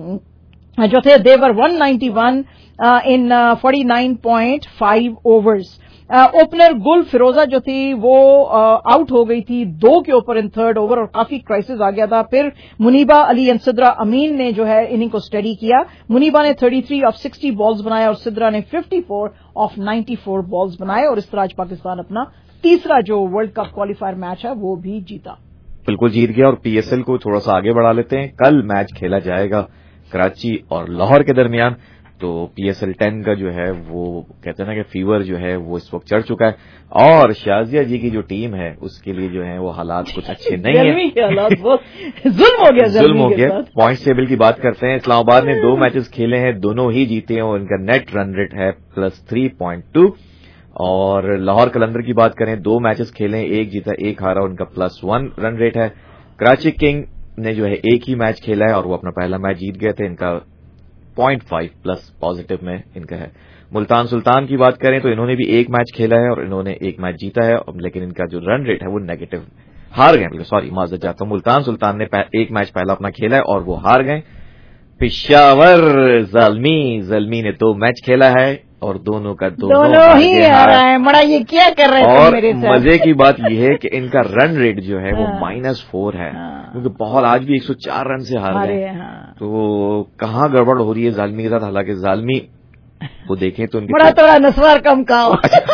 जो थे they were one ninety one in forty nine point five overs. Opener Gul Firoza जो थी वो आउट हो गई थी दो के ऊपर इन थर्ड ओवर, और काफी क्राइसिस आ गया था। फिर मुनीबा अली एंड सिद्रा अमीन ने जो है इनिंग को स्टडी किया। मुनीबा ने thirty three off sixty balls बनाए और सिद्रा ने fifty four off ninety four balls बनाए, और इस तरह आज पाकिस्तान अपना तीसरा जो वर्ल्ड कप क्वालिफायर मैच है वो भी जीता. बिल्कुल जीत गया. और पीएसएल को थोड़ा सा आगे बढ़ा लेते हैं. कल मैच खेला जाएगा कराची और लाहौर के दरमियान. तो पीएसएल टेन का जो है वो कहते हैं ना कि फीवर जो है वो इस वक्त चढ़ चुका है. और शाजिया जी की जो टीम है उसके लिए जो है वो हालात कुछ अच्छे नहीं है. गर्मी के हालात बहुत जुल्म हो गया. जुल्म हो गया. पॉइंट टेबल की बात करते हैं. इस्लामाबाद ने दो मैचेस खेले हैं, दोनों ही जीते हैं और इनका नेट रन रेट है प्लस थ्री पॉइंट टू. और लाहौर कलंदर की बात करें, दो मैचेस खेले हैं, एक जीता एक हारा, उनका प्लस वन रन रेट है. कराची किंग ने जो है एक ही मैच खेला है और वो अपना पहला मैच जीत गए थे, इनका पॉइंट फाइव प्लस पॉजिटिव में इनका है. मुल्तान सुल्तान की बात करें तो इन्होंने भी एक मैच खेला है और इन्होंने एक मैच जीता है, लेकिन इनका जो रन रेट है वो नेगेटिव, हार गए. सॉरी माजरत चाहता हूं. मुल्तान सुल्तान ने एक मैच पहला अपना खेला है और वो हार गए. पेशावर ज़ालमी ज़ालमी ने दो मैच खेला है और दोनों का दो दोनों ही हार रहा है. बड़ा ये क्या कर रहे हैं और मेरे साथ. मजे की बात यह है कि इनका रन रेट जो है वो माइनस फोर है, क्योंकि बहुत आज भी एक सौ चार रन से हार गए. तो कहाँ गड़बड़ हो रही है ज़ालमी के साथ. हालांकि ज़ालमी को देखें तो उनके बड़ा थोड़ा नस्वार कम का.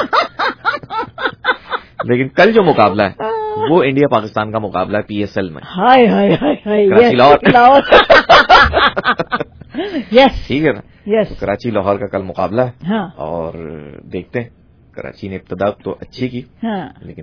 लेकिन कल जो मुकाबला है वो इंडिया पाकिस्तान का मुकाबला है पीएसएल में. Hi hi hi hi. Karachi Lahore. Yes ठीक है ना. यस. तो कराची लाहौर का कल मुकाबला है. हाँ. और देखते हैं. कराची ने इब्तदा तो अच्छी की, हाँ. लेकिन